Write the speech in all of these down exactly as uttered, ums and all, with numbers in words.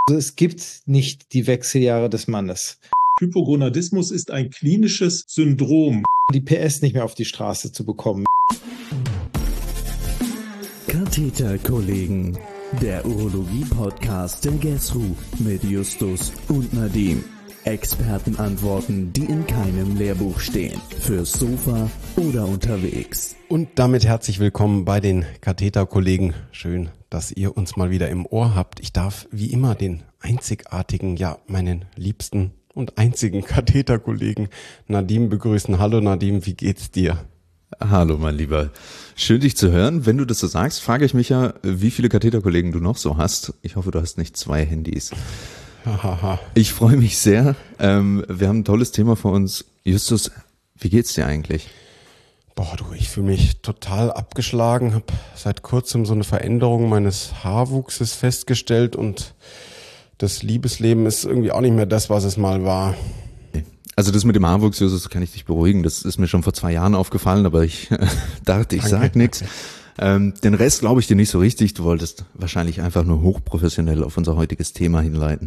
Also es gibt nicht die Wechseljahre des Mannes. Hypogonadismus ist ein klinisches Syndrom. Die P S nicht mehr auf die Straße zu bekommen. Katheterkollegen, der Urologie-Podcast der GESRU mit Justus und Nadim. Expertenantworten, die in keinem Lehrbuch stehen. Fürs Sofa oder unterwegs. Und damit herzlich willkommen bei den Katheterkollegen. Schön, dass ihr uns mal wieder im Ohr habt. Ich darf wie immer den einzigartigen, ja, meinen liebsten und einzigen Katheterkollegen Nadim begrüßen. Hallo Nadim, wie geht's dir? Hallo mein Lieber, schön dich zu hören. Wenn du das so sagst, frage ich mich ja, wie viele Katheterkollegen du noch so hast. Ich hoffe, du hast nicht zwei Handys. Ich freue mich sehr. Ähm, wir haben ein tolles Thema vor uns. Justus, wie geht's dir eigentlich? Boah, du, ich fühle mich total abgeschlagen, habe seit kurzem so eine Veränderung meines Haarwuchses festgestellt und das Liebesleben ist irgendwie auch nicht mehr das, was es mal war. Also das mit dem Haarwuchs, Justus, kann ich dich beruhigen. Das ist mir schon vor zwei Jahren aufgefallen, aber ich dachte, ich Danke. sag nichts. Ähm, den Rest glaube ich dir nicht so richtig. Du wolltest wahrscheinlich einfach nur hochprofessionell auf unser heutiges Thema hinleiten.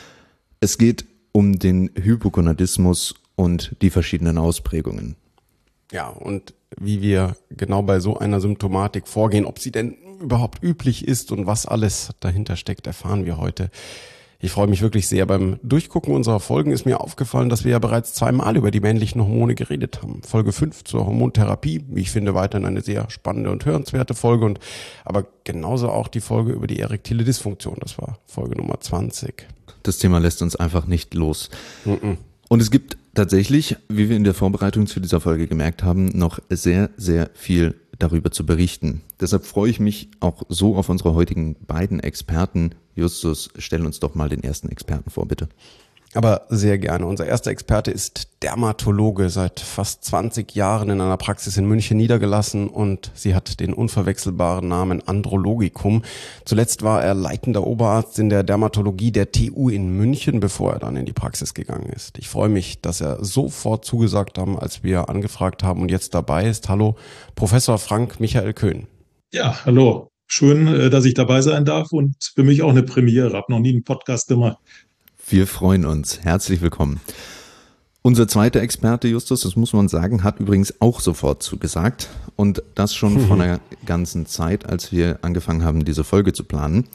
Es geht um den Hypogonadismus und die verschiedenen Ausprägungen. Ja, und wie wir genau bei so einer Symptomatik vorgehen, ob sie denn überhaupt üblich ist und was alles dahinter steckt, erfahren wir heute. Ich freue mich wirklich sehr. Beim Durchgucken unserer Folgen ist mir aufgefallen, dass wir ja bereits zweimal über die männlichen Hormone geredet haben. Folge fünf zur Hormontherapie, wie ich finde, weiterhin eine sehr spannende und hörenswerte Folge. Und aber genauso auch die Folge über die erektile Dysfunktion. Das war Folge Nummer zwanzig. Das Thema lässt uns einfach nicht los. Mm-mm. Und es gibt tatsächlich, wie wir in der Vorbereitung zu dieser Folge gemerkt haben, noch sehr, sehr viel darüber zu berichten. Deshalb freue ich mich auch so auf unsere heutigen beiden Experten. Justus, stell uns doch mal den ersten Experten vor, bitte. Aber sehr gerne. Unser erster Experte ist Dermatologe, seit fast zwanzig Jahren in einer Praxis in München niedergelassen und sie hat den unverwechselbaren Namen Andrologicum. Zuletzt war er leitender Oberarzt in der Dermatologie der T U in München, bevor er dann in die Praxis gegangen ist. Ich freue mich, dass er sofort zugesagt haben, als wir angefragt haben und jetzt dabei ist. Hallo, Professor Frank Michael Köhn. Ja, hallo. Schön, dass ich dabei sein darf und für mich auch eine Premiere. Ich habe noch nie einen Podcast gemacht. Wir freuen uns. Herzlich willkommen. Unser zweiter Experte, Justus, das muss man sagen, hat übrigens auch sofort zugesagt. Und das schon mhm. vor einer ganzen Zeit, als wir angefangen haben, diese Folge zu planen.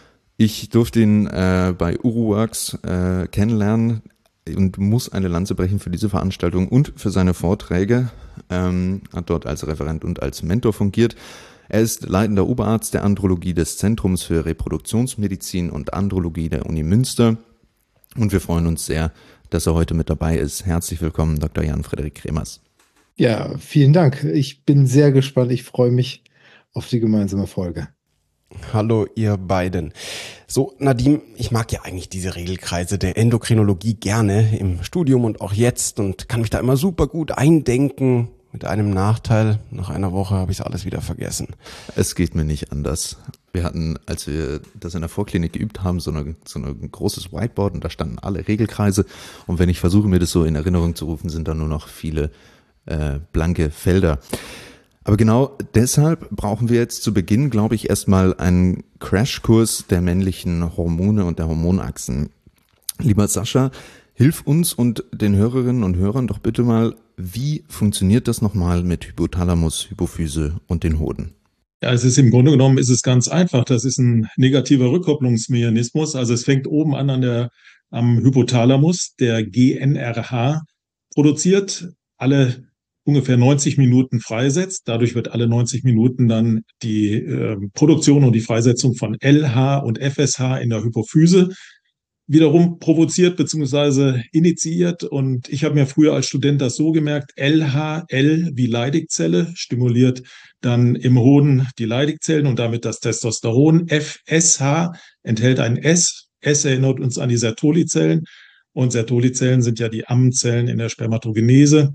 Ich durfte ihn äh, bei UruWorks äh, kennenlernen und muss eine Lanze brechen für diese Veranstaltung und für seine Vorträge. Ähm, hat dort als Referent und als Mentor fungiert. Er ist leitender Oberarzt der Andrologie des Zentrums für Reproduktionsmedizin und Andrologie der Uni Münster. Und wir freuen uns sehr, dass er heute mit dabei ist. Herzlich willkommen, Doktor Jan-Frederik Kremers. Ja, vielen Dank. Ich bin sehr gespannt. Ich freue mich auf die gemeinsame Folge. Hallo ihr beiden. So, Nadim, ich mag ja eigentlich diese Regelkreise der Endokrinologie gerne im Studium und auch jetzt und kann mich da immer super gut eindenken. Mit einem Nachteil, nach einer Woche habe ich es alles wieder vergessen. Es geht mir nicht anders. Wir hatten, als wir das in der Vorklinik geübt haben, so, eine, so ein großes Whiteboard und da standen alle Regelkreise. Und wenn ich versuche, mir das so in Erinnerung zu rufen, sind da nur noch viele äh, blanke Felder. Aber genau deshalb brauchen wir jetzt zu Beginn, glaube ich, erstmal einen Crashkurs der männlichen Hormone und der Hormonachsen. Lieber Sascha, hilf uns und den Hörerinnen und Hörern doch bitte mal, wie funktioniert das nochmal mit Hypothalamus, Hypophyse und den Hoden? Ja, es ist im Grunde genommen ist es ganz einfach. Das ist ein negativer Rückkopplungsmechanismus. Also es fängt oben an an der, am Hypothalamus, der G N R H produziert, alle ungefähr neunzig Minuten freisetzt. Dadurch wird alle neunzig Minuten dann die äh, Produktion und die Freisetzung von L H und F S H in der Hypophyse wiederum provoziert bzw. initiiert. Und ich habe mir früher als Student das so gemerkt, L H, L wie Leidigzelle, stimuliert dann im Hoden die Leidigzellen und damit das Testosteron. F S H enthält ein S. S erinnert uns an die Sertoli-Zellen. Und Sertoli-Zellen sind ja die Ammenzellen in der Spermatogenese.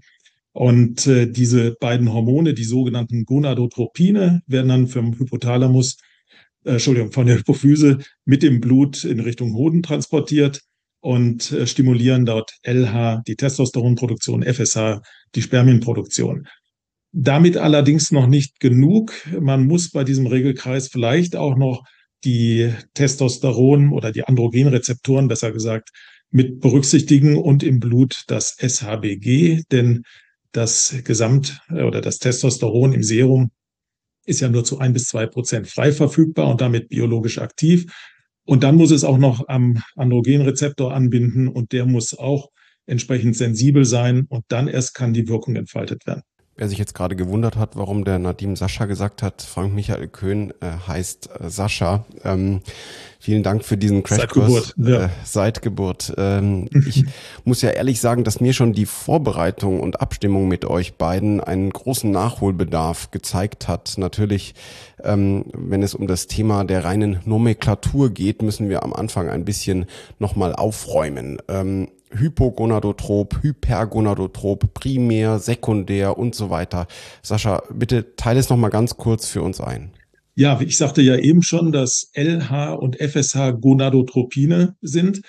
Und äh, diese beiden Hormone, die sogenannten Gonadotropine, werden dann vom Hypothalamus Äh, Entschuldigung, von der Hypophyse mit dem Blut in Richtung Hoden transportiert und äh, stimulieren dort L H die Testosteronproduktion, F S H die Spermienproduktion. Damit allerdings noch nicht genug. Man muss bei diesem Regelkreis vielleicht auch noch die Testosteron oder die Androgenrezeptoren, besser gesagt, mit berücksichtigen und im Blut das S H B G, denn das Gesamt oder das Testosteron im Serum ist ja nur zu ein bis zwei Prozent frei verfügbar und damit biologisch aktiv. Und dann muss es auch noch am Androgenrezeptor anbinden und der muss auch entsprechend sensibel sein und dann erst kann die Wirkung entfaltet werden. Wer sich jetzt gerade gewundert hat, warum der Nadim Sascha gesagt hat, Frank Michael Köhn äh, heißt äh, Sascha. Ähm, vielen Dank für diesen Crashkurs. Seit Geburt. Ja. Äh, seit Geburt. Ähm, ich muss ja ehrlich sagen, dass mir schon die Vorbereitung und Abstimmung mit euch beiden einen großen Nachholbedarf gezeigt hat. Natürlich, ähm, wenn es um das Thema der reinen Nomenklatur geht, müssen wir am Anfang ein bisschen nochmal aufräumen. Ähm, Hypogonadotrop, Hypergonadotrop, primär, sekundär und so weiter. Sascha, bitte teile es nochmal ganz kurz für uns ein. Ja, ich sagte ja eben schon, dass L H und F S H Gonadotropine sind.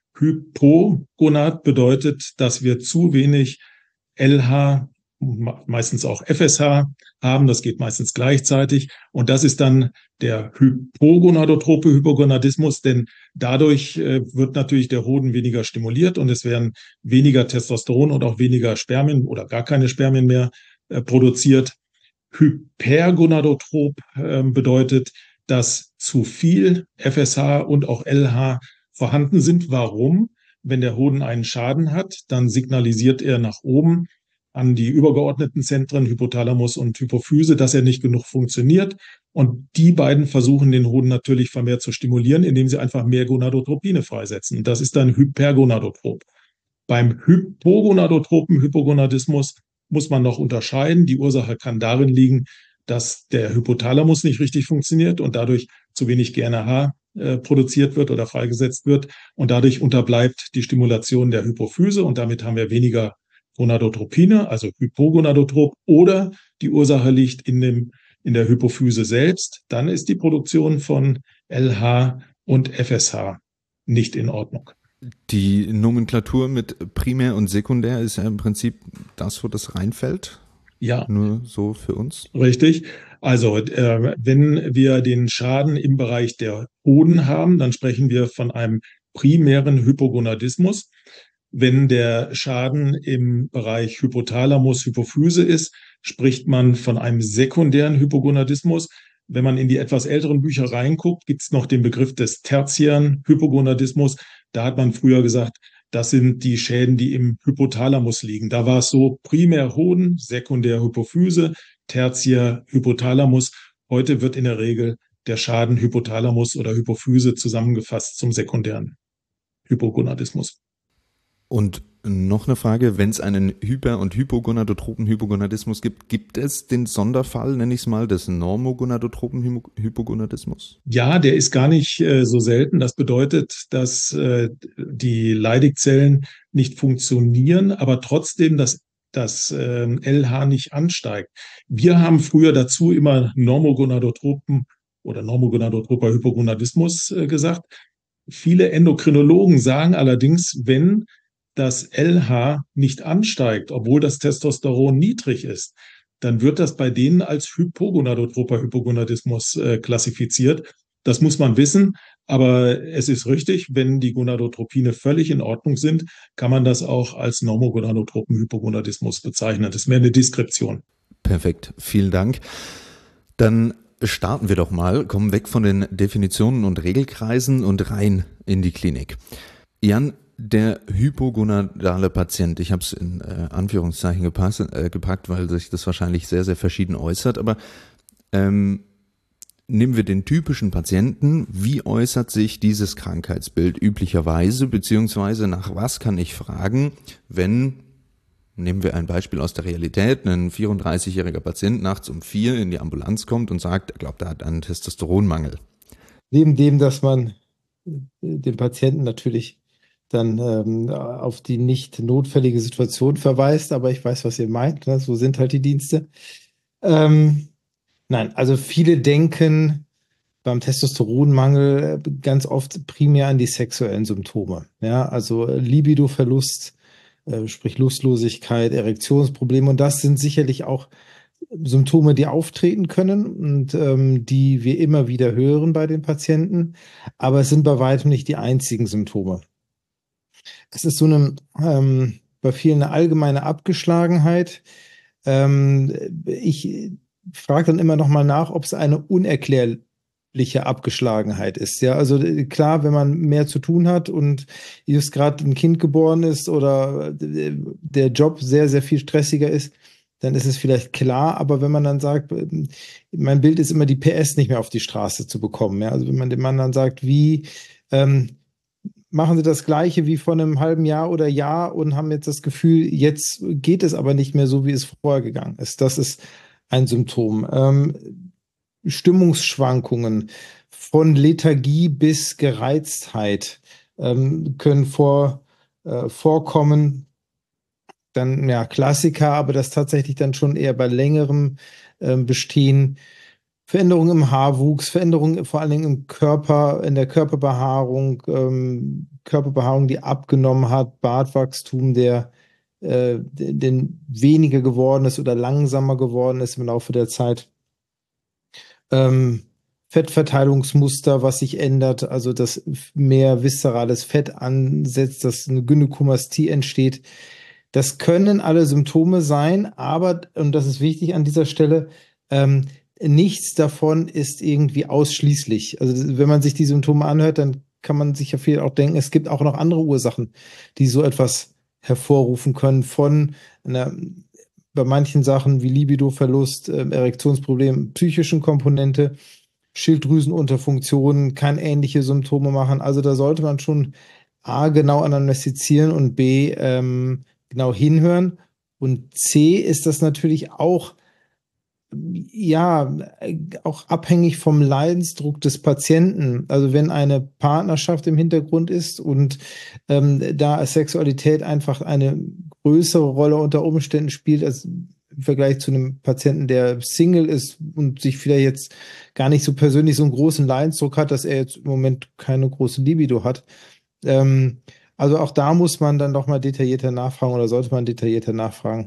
Hypogonad bedeutet, dass wir zu wenig L H, meistens auch F S H haben. Das geht meistens gleichzeitig. Und das ist dann der hypogonadotrope Hypogonadismus, denn dadurch äh, wird natürlich der Hoden weniger stimuliert und es werden weniger Testosteron und auch weniger Spermien oder gar keine Spermien mehr äh, produziert. Hypergonadotrop äh, bedeutet, dass zu viel F S H und auch L H vorhanden sind. Warum? Wenn der Hoden einen Schaden hat, dann signalisiert er nach oben an die übergeordneten Zentren, Hypothalamus und Hypophyse, dass er nicht genug funktioniert. Und die beiden versuchen den Hoden natürlich vermehrt zu stimulieren, indem sie einfach mehr Gonadotropine freisetzen. Das ist dann Hypergonadotrop. Beim hypogonadotropen Hypogonadismus muss man noch unterscheiden. Die Ursache kann darin liegen, dass der Hypothalamus nicht richtig funktioniert und dadurch zu wenig G N R H äh, produziert wird oder freigesetzt wird. Und dadurch unterbleibt die Stimulation der Hypophyse und damit haben wir weniger Gonadotropine, also Hypogonadotrop, oder die Ursache liegt in dem, in der Hypophyse selbst, dann ist die Produktion von L H und F S H nicht in Ordnung. Die Nomenklatur mit Primär und Sekundär ist ja im Prinzip das, wo das reinfällt. Ja. Nur so für uns. Richtig. Also äh, wenn wir den Schaden im Bereich der Hoden haben, dann sprechen wir von einem primären Hypogonadismus. Wenn der Schaden im Bereich Hypothalamus, Hypophyse ist, spricht man von einem sekundären Hypogonadismus. Wenn man in die etwas älteren Bücher reinguckt, gibt es noch den Begriff des tertiären Hypogonadismus. Da hat man früher gesagt, das sind die Schäden, die im Hypothalamus liegen. Da war es so, primär Hoden, sekundär Hypophyse, tertiär Hypothalamus. Heute wird in der Regel der Schaden Hypothalamus oder Hypophyse zusammengefasst zum sekundären Hypogonadismus. Und noch eine Frage, wenn es einen Hyper- und Hypogonadotropen Hypogonadismus gibt, gibt es den Sonderfall, nenne ich es mal, des Normogonadotropen Hypogonadismus? Ja, der ist gar nicht äh, so selten. Das bedeutet, dass äh, die Leidigzellen nicht funktionieren, aber trotzdem das, das äh, L H nicht ansteigt. Wir haben früher dazu immer Normogonadotropen oder Normogonadotroper Hypogonadismus äh, gesagt. Viele Endokrinologen sagen allerdings, wenn das L H nicht ansteigt, obwohl das Testosteron niedrig ist, dann wird das bei denen als hypogonadotroper Hypogonadismus äh, klassifiziert. Das muss man wissen, aber es ist richtig, wenn die Gonadotropine völlig in Ordnung sind, kann man das auch als normogonadotropen Hypogonadismus bezeichnen. Das ist mehr eine Deskription. Perfekt, vielen Dank. Dann starten wir doch mal, kommen weg von den Definitionen und Regelkreisen und rein in die Klinik. Jan, der hypogonadale Patient, ich habe es in äh, Anführungszeichen gepasst, äh, gepackt, weil sich das wahrscheinlich sehr, sehr verschieden äußert, aber ähm, nehmen wir den typischen Patienten, wie äußert sich dieses Krankheitsbild üblicherweise, beziehungsweise nach was kann ich fragen, wenn, nehmen wir ein Beispiel aus der Realität, ein vierunddreißigjähriger Patient nachts um vier in die Ambulanz kommt und sagt, er glaubt, er hat einen Testosteronmangel. Neben dem, dass man den Patienten natürlich dann ähm, auf die nicht notfällige Situation verweist, aber ich weiß, was ihr meint, ne? So sind halt die Dienste. Ähm, nein, also viele denken beim Testosteronmangel ganz oft primär an die sexuellen Symptome. Ja, also Libidoverlust, äh, sprich Lustlosigkeit, Erektionsprobleme, und das sind sicherlich auch Symptome, die auftreten können und ähm, die wir immer wieder hören bei den Patienten, aber es sind bei weitem nicht die einzigen Symptome. Es ist so eine, ähm, bei vielen eine allgemeine Abgeschlagenheit. Ähm, ich frage dann immer noch mal nach, ob es eine unerklärliche Abgeschlagenheit ist. Ja, also klar, wenn man mehr zu tun hat und just gerade ein Kind geboren ist oder der Job sehr, sehr viel stressiger ist, dann ist es vielleicht klar, aber wenn man dann sagt, mein Bild ist immer, die P S nicht mehr auf die Straße zu bekommen. Ja? Also wenn man dem Mann dann sagt, wie ähm, machen Sie das Gleiche wie vor einem halben Jahr oder Jahr und haben jetzt das Gefühl, jetzt geht es aber nicht mehr so, wie es vorher gegangen ist. Das ist ein Symptom. Ähm, Stimmungsschwankungen von Lethargie bis Gereiztheit ähm, können vor, äh, vorkommen. Dann, ja, Klassiker, aber das tatsächlich dann schon eher bei längerem äh, Bestehen. Veränderungen im Haarwuchs, Veränderungen vor allen Dingen im Körper, in der Körperbehaarung, ähm, Körperbehaarung, die abgenommen hat, Bartwachstum, der, äh, den weniger geworden ist oder langsamer geworden ist im Laufe der Zeit. Ähm, Fettverteilungsmuster, was sich ändert, also dass mehr viszerales Fett ansetzt, dass eine Gynäkomastie entsteht. Das können alle Symptome sein, aber, und das ist wichtig an dieser Stelle, ähm, nichts davon ist irgendwie ausschließlich. Also wenn man sich die Symptome anhört, dann kann man sich ja viel auch denken, es gibt auch noch andere Ursachen, die so etwas hervorrufen können von einer, bei manchen Sachen wie Libidoverlust, äh, Erektionsproblem, psychischen Komponente, Schilddrüsenunterfunktion kann ähnliche Symptome machen. Also da sollte man schon A, genau anamnestizieren und B, ähm, genau hinhören. Und C ist das natürlich auch, ja, auch abhängig vom Leidensdruck des Patienten. Also wenn eine Partnerschaft im Hintergrund ist und ähm, da Sexualität einfach eine größere Rolle unter Umständen spielt als im Vergleich zu einem Patienten, der Single ist und sich vielleicht jetzt gar nicht so persönlich so einen großen Leidensdruck hat, dass er jetzt im Moment keine große Libido hat. Ähm, also auch da muss man dann doch mal detaillierter nachfragen oder sollte man detaillierter nachfragen,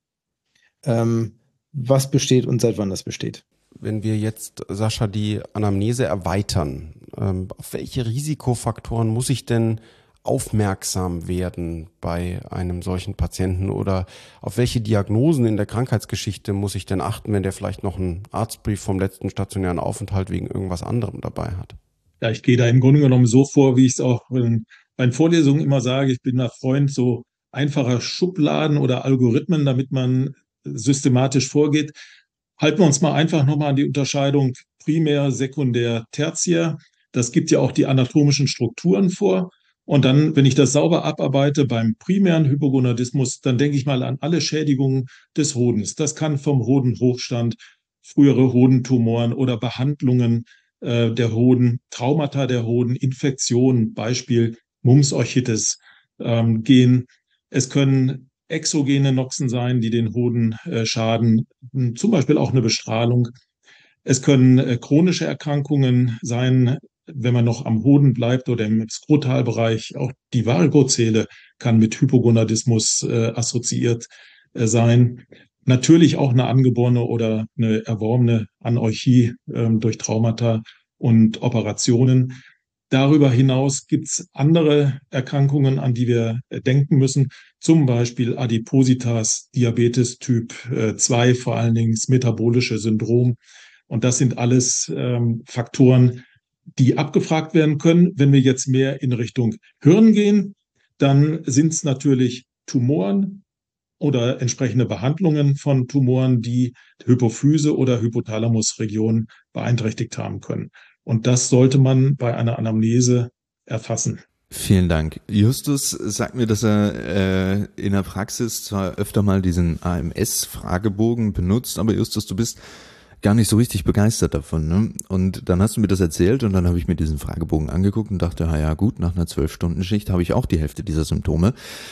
ähm, was besteht und seit wann das besteht. Wenn wir jetzt, Sascha, die Anamnese erweitern, ähm, auf welche Risikofaktoren muss ich denn aufmerksam werden bei einem solchen Patienten oder auf welche Diagnosen in der Krankheitsgeschichte muss ich denn achten, wenn der vielleicht noch einen Arztbrief vom letzten stationären Aufenthalt wegen irgendwas anderem dabei hat? Ja, ich gehe da im Grunde genommen so vor, wie ich es auch in meinen Vorlesungen immer sage. Ich bin ein Freund so einfacher Schubladen oder Algorithmen, damit man systematisch vorgeht. Halten wir uns mal einfach nochmal an die Unterscheidung Primär, Sekundär, Tertiär. Das gibt ja auch die anatomischen Strukturen vor. Und dann, wenn ich das sauber abarbeite beim primären Hypogonadismus, dann denke ich mal an alle Schädigungen des Hodens. Das kann vom Hodenhochstand, frühere Hodentumoren oder Behandlungen äh, der Hoden, Traumata der Hoden, Infektionen, Beispiel Mumps-Orchitis ähm, gehen. Es können exogene Noxen sein, die den Hoden äh, schaden, zum Beispiel auch eine Bestrahlung. Es können äh, chronische Erkrankungen sein, wenn man noch am Hoden bleibt oder im Skrotalbereich. Auch die Varigozele kann mit Hypogonadismus äh, assoziiert äh, sein. Natürlich auch eine angeborene oder eine erworbene Anorchie äh, durch Traumata und Operationen. Darüber hinaus gibt es andere Erkrankungen, an die wir denken müssen, zum Beispiel Adipositas, Diabetes Typ zwei, vor allen Dingen das metabolische Syndrom. Und das sind alles ähm, Faktoren, die abgefragt werden können. Wenn wir jetzt mehr in Richtung Hirn gehen, dann sind es natürlich Tumoren oder entsprechende Behandlungen von Tumoren, die Hypophyse oder Hypothalamusregion beeinträchtigt haben können. Und das sollte man bei einer Anamnese erfassen. Vielen Dank. Justus sagt mir, dass er äh, in der Praxis zwar öfter mal diesen A M S-Fragebogen benutzt, aber Justus, du bist gar nicht so richtig begeistert davon, ne? Und dann hast du mir das erzählt und dann habe ich mir diesen Fragebogen angeguckt und dachte, ja gut, nach einer zwölf-Stunden-Schicht habe ich auch die Hälfte dieser Symptome.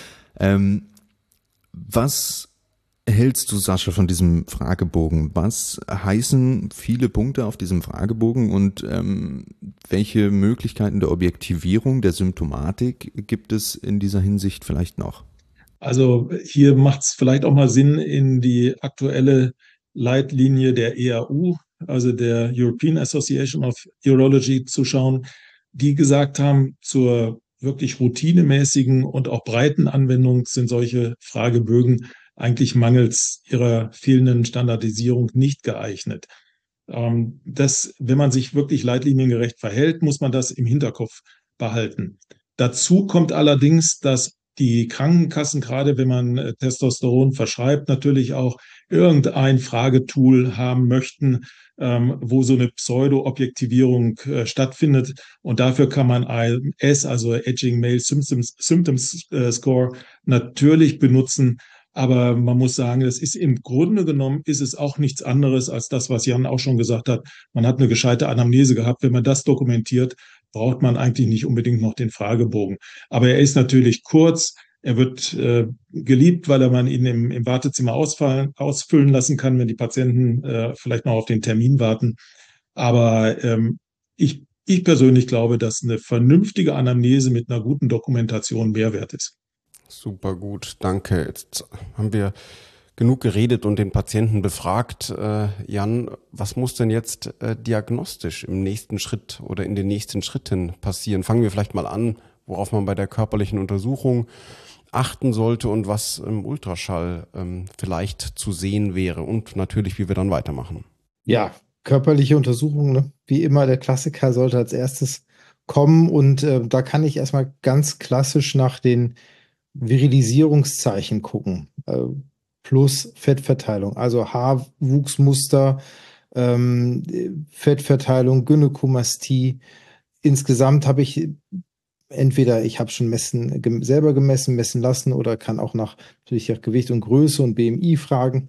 Ähm, was hältst du, Sascha, von diesem Fragebogen? Was heißen viele Punkte auf diesem Fragebogen und ähm, welche Möglichkeiten der Objektivierung der Symptomatik gibt es in dieser Hinsicht vielleicht noch? Also hier macht es vielleicht auch mal Sinn, in die aktuelle Leitlinie der E A U, also der European Association of Urology, zu schauen, die gesagt haben, zur wirklich routinemäßigen und auch breiten Anwendung sind solche Fragebögen eigentlich mangels ihrer fehlenden Standardisierung nicht geeignet. Ähm, das, wenn man sich wirklich leitliniengerecht verhält, muss man das im Hinterkopf behalten. Dazu kommt allerdings, dass die Krankenkassen, gerade wenn man äh, Testosteron verschreibt, natürlich auch irgendein Fragetool haben möchten, ähm, wo so eine Pseudo-Objektivierung äh, stattfindet. Und dafür kann man A M S, also Aging Male Symptoms, Symptoms äh, Score, natürlich benutzen. Aber man muss sagen, das ist im Grunde genommen, ist es auch nichts anderes als das, was Jan auch schon gesagt hat. Man hat eine gescheite Anamnese gehabt. Wenn man das dokumentiert, braucht man eigentlich nicht unbedingt noch den Fragebogen. Aber er ist natürlich kurz. Er wird äh, geliebt, weil er man ihn im, im Wartezimmer ausfallen, ausfüllen lassen kann, wenn die Patienten äh, vielleicht noch auf den Termin warten. Aber ähm, ich, ich persönlich glaube, dass eine vernünftige Anamnese mit einer guten Dokumentation Mehrwert ist. Super gut, danke. Jetzt haben wir genug geredet und den Patienten befragt. Äh, Jan, was muss denn jetzt äh, diagnostisch im nächsten Schritt oder in den nächsten Schritten passieren? Fangen wir vielleicht mal an, worauf man bei der körperlichen Untersuchung achten sollte und was im Ultraschall ähm, vielleicht zu sehen wäre und natürlich, wie wir dann weitermachen. Ja, körperliche Untersuchung, ne? Wie immer, der Klassiker sollte als erstes kommen und äh, da kann ich erstmal ganz klassisch nach den Virilisierungszeichen gucken, äh, plus Fettverteilung, also Haarwuchsmuster, ähm, Fettverteilung, Gynäkomastie. Insgesamt habe ich entweder, ich habe schon messen, gem- selber gemessen, messen lassen oder kann auch nach natürlich nach Gewicht und Größe und B M I fragen.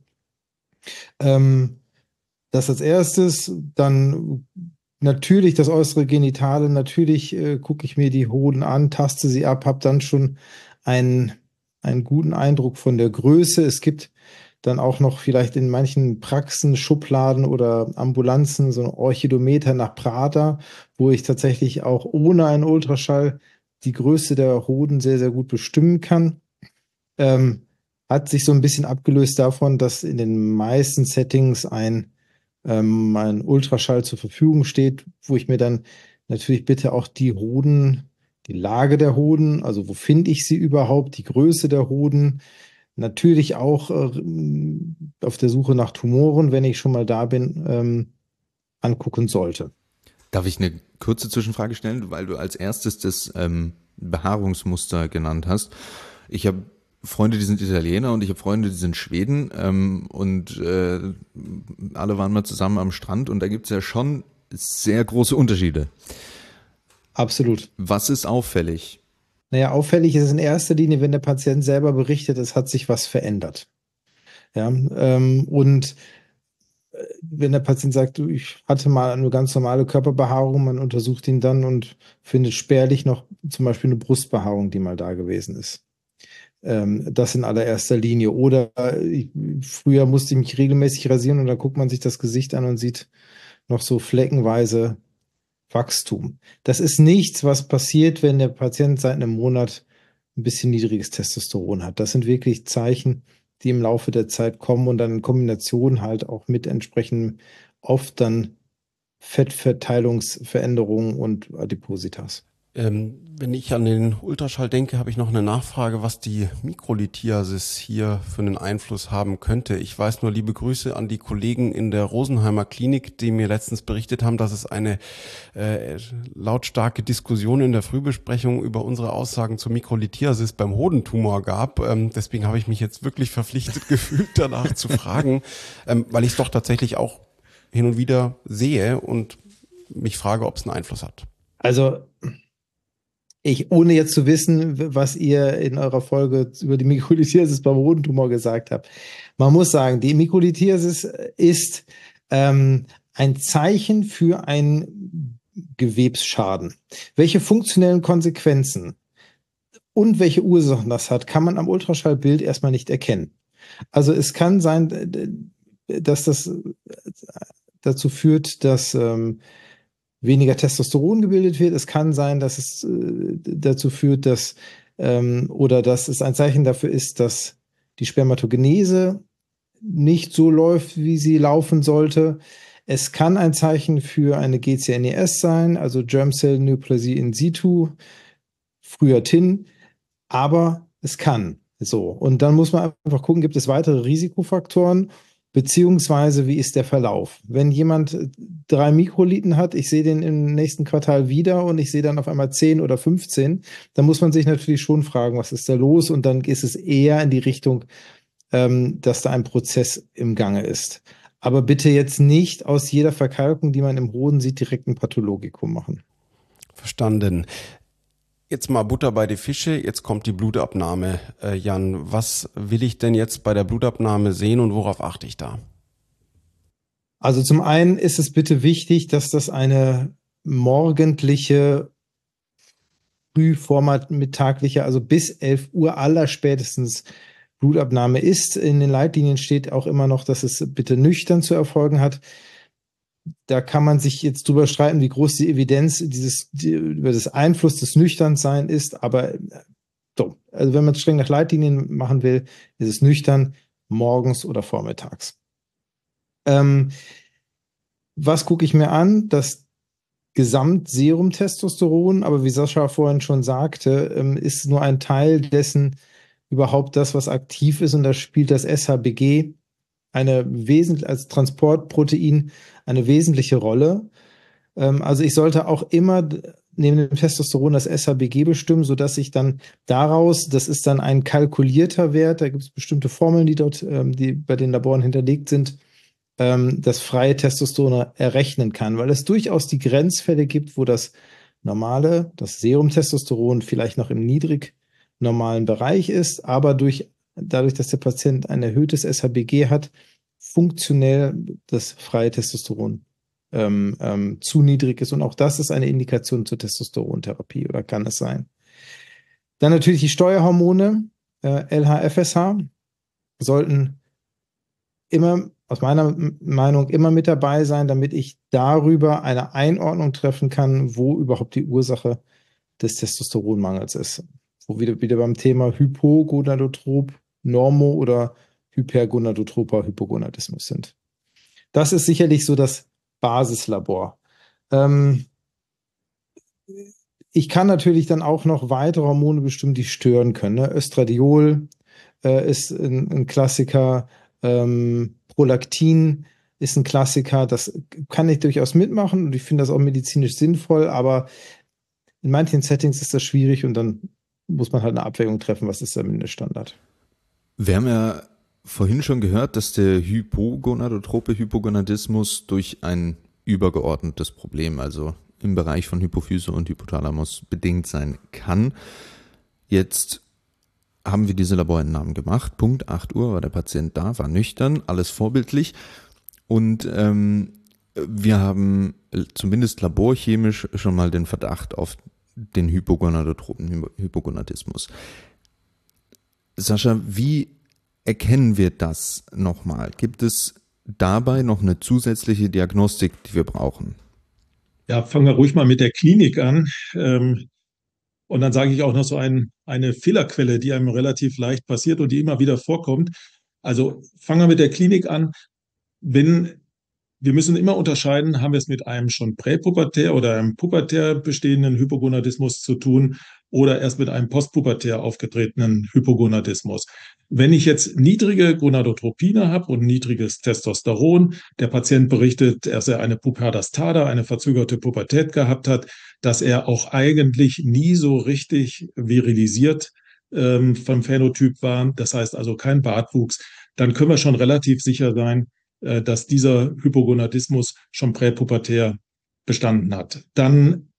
Ähm, das als erstes, dann natürlich das äußere Genitale, natürlich äh, gucke ich mir die Hoden an, taste sie ab, habe dann schon einen, einen guten Eindruck von der Größe. Es gibt dann auch noch vielleicht in manchen Praxen, Schubladen oder Ambulanzen so ein Orchidometer nach Prater, wo ich tatsächlich auch ohne einen Ultraschall die Größe der Hoden sehr, sehr gut bestimmen kann. Ähm, hat sich so ein bisschen abgelöst davon, dass in den meisten Settings ein, ähm, ein Ultraschall zur Verfügung steht, wo ich mir dann natürlich bitte auch die Hoden, die Lage der Hoden, also wo finde ich sie überhaupt, die Größe der Hoden, natürlich auch äh, auf der Suche nach Tumoren, wenn ich schon mal da bin, ähm, angucken sollte. Darf ich eine kurze Zwischenfrage stellen, weil du als erstes das ähm, Behaarungsmuster genannt hast? Ich habe Freunde, die sind Italiener und ich habe Freunde, die sind Schweden ähm, und äh, alle waren mal zusammen am Strand und da gibt es ja schon sehr große Unterschiede. Absolut. Was ist auffällig? Naja, auffällig ist es in erster Linie, wenn der Patient selber berichtet, es hat sich was verändert. Ja, ähm, und äh, wenn der Patient sagt, du, ich hatte mal eine ganz normale Körperbehaarung, man untersucht ihn dann und findet spärlich noch zum Beispiel eine Brustbehaarung, die mal da gewesen ist. Ähm, das in allererster Linie. Oder äh, ich, früher musste ich mich regelmäßig rasieren und dann guckt man sich das Gesicht an und sieht noch so fleckenweise Wachstum. Das ist nichts, was passiert, wenn der Patient seit einem Monat ein bisschen niedriges Testosteron hat. Das sind wirklich Zeichen, die im Laufe der Zeit kommen und dann in Kombination halt auch mit entsprechend oft dann Fettverteilungsveränderungen und Adipositas. Ähm, wenn ich an den Ultraschall denke, habe ich noch eine Nachfrage, was die Mikrolithiasis hier für einen Einfluss haben könnte. Ich weiß nur, liebe Grüße an die Kollegen in der Rosenheimer Klinik, die mir letztens berichtet haben, dass es eine äh, lautstarke Diskussion in der Frühbesprechung über unsere Aussagen zur Mikrolithiasis beim Hodentumor gab. Ähm, deswegen habe ich mich jetzt wirklich verpflichtet gefühlt, danach zu fragen, ähm, weil ich es doch tatsächlich auch hin und wieder sehe und mich frage, ob es einen Einfluss hat. Also ich, ohne jetzt zu wissen, was ihr in eurer Folge über die Mikrolithiasis beim Hodentumor gesagt habt. Man muss sagen, die Mikrolithiasis ist ähm, ein Zeichen für einen Gewebsschaden. Welche funktionellen Konsequenzen und welche Ursachen das hat, kann man am Ultraschallbild erstmal nicht erkennen. Also es kann sein, dass das dazu führt, dass ähm, weniger Testosteron gebildet wird. Es kann sein, dass es äh, dazu führt, dass ähm, oder dass es ein Zeichen dafür ist, dass die Spermatogenese nicht so läuft, wie sie laufen sollte. Es kann ein Zeichen für eine G C N E S sein, also Germ Cell Neoplasie in situ, früher T I N, aber es kann. So. Und dann muss man einfach gucken, gibt es weitere Risikofaktoren, beziehungsweise wie ist der Verlauf? Wenn jemand drei Mikroliten hat, ich sehe den im nächsten Quartal wieder und ich sehe dann auf einmal zehn oder fünfzehn, dann muss man sich natürlich schon fragen, was ist da los? Und dann ist es eher in die Richtung, ähm, dass da ein Prozess im Gange ist. Aber bitte jetzt nicht aus jeder Verkalkung, die man im Hoden sieht, direkt ein Pathologikum machen. Verstanden. Jetzt mal Butter bei die Fische, jetzt kommt die Blutabnahme. Äh, Jan, was will ich denn jetzt bei der Blutabnahme sehen und worauf achte ich da? Also zum einen ist es bitte wichtig, dass das eine morgendliche, frühvormittagliche, also bis elf Uhr allerspätestens Blutabnahme ist. In den Leitlinien steht auch immer noch, dass es bitte nüchtern zu erfolgen hat. Da kann man sich jetzt drüber streiten, wie groß die Evidenz dieses, die, über das Einfluss des Nüchternsein ist. Aber so, also wenn man es streng nach Leitlinien machen will, ist es nüchtern morgens oder vormittags. Ähm, was gucke ich mir an? Das Gesamtserumtestosteron, aber wie Sascha vorhin schon sagte, ähm, ist nur ein Teil dessen überhaupt das, was aktiv ist. Und da spielt das S H B G eine wesentlich als Transportprotein eine wesentliche Rolle. Ähm, also ich sollte auch immer neben dem Testosteron das S H B G bestimmen, sodass ich dann daraus, das ist dann ein kalkulierter Wert, da gibt es bestimmte Formeln, die dort, ähm, die bei den Laboren hinterlegt sind, ähm, das freie Testosteron errechnen kann, weil es durchaus die Grenzfälle gibt, wo das normale, das Serumtestosteron vielleicht noch im niedrig normalen Bereich ist, aber durch dadurch, dass der Patient ein erhöhtes S H B G hat, funktionell das freie Testosteron ähm, ähm, zu niedrig ist. Und auch das ist eine Indikation zur Testosterontherapie oder kann es sein. Dann natürlich die Steuerhormone, äh, L H F S H, sollten immer, aus meiner Meinung, immer mit dabei sein, damit ich darüber eine Einordnung treffen kann, wo überhaupt die Ursache des Testosteronmangels ist. Wo wir wieder beim Thema Hypogonadotrop, Normo oder hypergonadotroper Hypogonadismus sind. Das ist sicherlich so das Basislabor. Ähm, ich kann natürlich dann auch noch weitere Hormone bestimmen, die stören können. Ne? Östradiol äh, ist ein, ein Klassiker, ähm, Prolaktin ist ein Klassiker, das kann ich durchaus mitmachen und ich finde das auch medizinisch sinnvoll, aber in manchen Settings ist das schwierig und dann muss man halt eine Abwägung treffen, was ist der Mindeststandard. Wir haben ja vorhin schon gehört, dass der hypogonadotrope Hypogonadismus durch ein übergeordnetes Problem, also im Bereich von Hypophyse und Hypothalamus, bedingt sein kann. Jetzt haben wir diese Laborentnahmen gemacht. Punkt acht Uhr war der Patient da, war nüchtern, alles vorbildlich. Und ähm, wir haben zumindest laborchemisch schon mal den Verdacht auf den hypogonadotropen Hypogonadismus. Sascha, wie erkennen wir das nochmal? Gibt es dabei noch eine zusätzliche Diagnostik, die wir brauchen? Ja, fangen wir ruhig mal mit der Klinik an. Ähm, und dann sage ich auch noch so ein, eine Fehlerquelle, die einem relativ leicht passiert und die immer wieder vorkommt. Also fangen wir mit der Klinik an. Wenn Wir müssen immer unterscheiden, haben wir es mit einem schon präpubertär oder einem pubertär bestehenden Hypogonadismus zu tun oder erst mit einem postpubertär aufgetretenen Hypogonadismus. Wenn ich jetzt niedrige Gonadotropine habe und niedriges Testosteron, der Patient berichtet, dass er eine Pubertas tarda, eine verzögerte Pubertät gehabt hat, dass er auch eigentlich nie so richtig virilisiert ähm, vom Phänotyp war, das heißt also kein Bartwuchs, dann können wir schon relativ sicher sein, dass dieser Hypogonadismus schon präpubertär bestanden hat. Dann,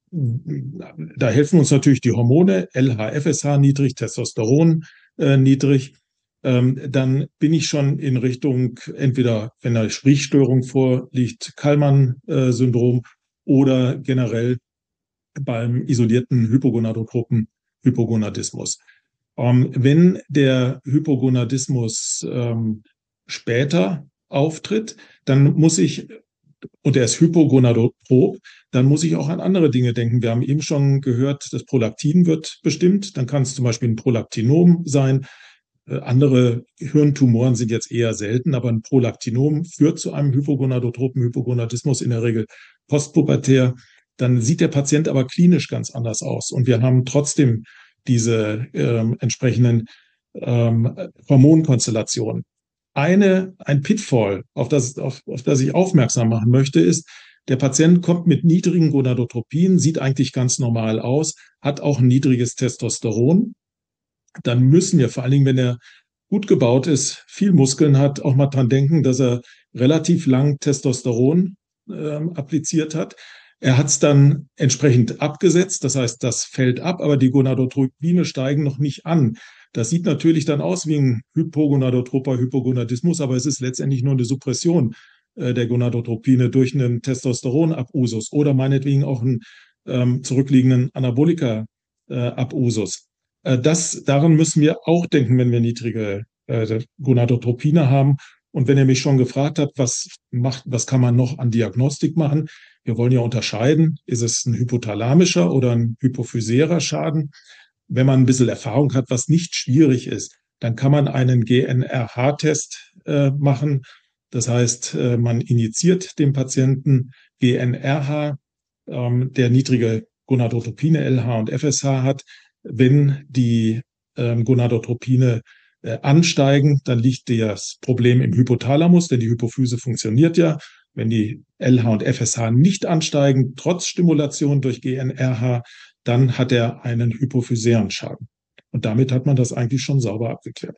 da helfen uns natürlich die Hormone, L H F S H niedrig, Testosteron äh, niedrig. Ähm, dann bin ich schon in Richtung, entweder wenn eine Riechstörung vorliegt, Kallmann-Syndrom oder generell beim isolierten hypogonadotropen Hypogonadismus. Ähm, wenn der Hypogonadismus ähm, später auftritt, dann muss ich, und er ist hypogonadotrop, dann muss ich auch an andere Dinge denken. Wir haben eben schon gehört, das Prolaktin wird bestimmt. Dann kann es zum Beispiel ein Prolaktinom sein. Äh, andere Hirntumoren sind jetzt eher selten, aber ein Prolaktinom führt zu einem hypogonadotropen Hypogonadismus, in der Regel postpubertär. Dann sieht der Patient aber klinisch ganz anders aus. Und wir haben trotzdem diese ähm, entsprechenden ähm, Hormonkonstellationen. Eine, ein Pitfall, auf das, auf, auf das ich aufmerksam machen möchte, ist, der Patient kommt mit niedrigen Gonadotropien, sieht eigentlich ganz normal aus, hat auch ein niedriges Testosteron. Dann müssen wir, vor allen Dingen, wenn er gut gebaut ist, viel Muskeln hat, auch mal dran denken, dass er relativ lang Testosteron äh, appliziert hat. Er hat es dann entsprechend abgesetzt, das heißt, das fällt ab, aber die Gonadotropine steigen noch nicht an. Das sieht natürlich dann aus wie ein hypogonadotroper Hypogonadismus, aber es ist letztendlich nur eine Suppression äh, der Gonadotropine durch einen Testosteronabusus oder meinetwegen auch einen ähm, zurückliegenden Anabolika-Abusus. Äh, das, daran müssen wir auch denken, wenn wir niedrige äh, Gonadotropine haben. Und wenn ihr mich schon gefragt habt, was macht, was kann man noch an Diagnostik machen? Wir wollen ja unterscheiden, ist es ein hypothalamischer oder ein hypophysärer Schaden? Wenn man ein bisschen Erfahrung hat, was nicht schwierig ist, dann kann man einen G N R H-Test äh, machen. Das heißt, äh, man injiziert dem Patienten G N R H, ähm, der niedrige Gonadotropine L H und F S H hat. Wenn die ähm, Gonadotropine äh, ansteigen, dann liegt das Problem im Hypothalamus, denn die Hypophyse funktioniert ja. Wenn die L H und F S H nicht ansteigen, trotz Stimulation durch G N R H, dann hat er einen hypophysären Schaden. Und damit hat man das eigentlich schon sauber abgeklärt.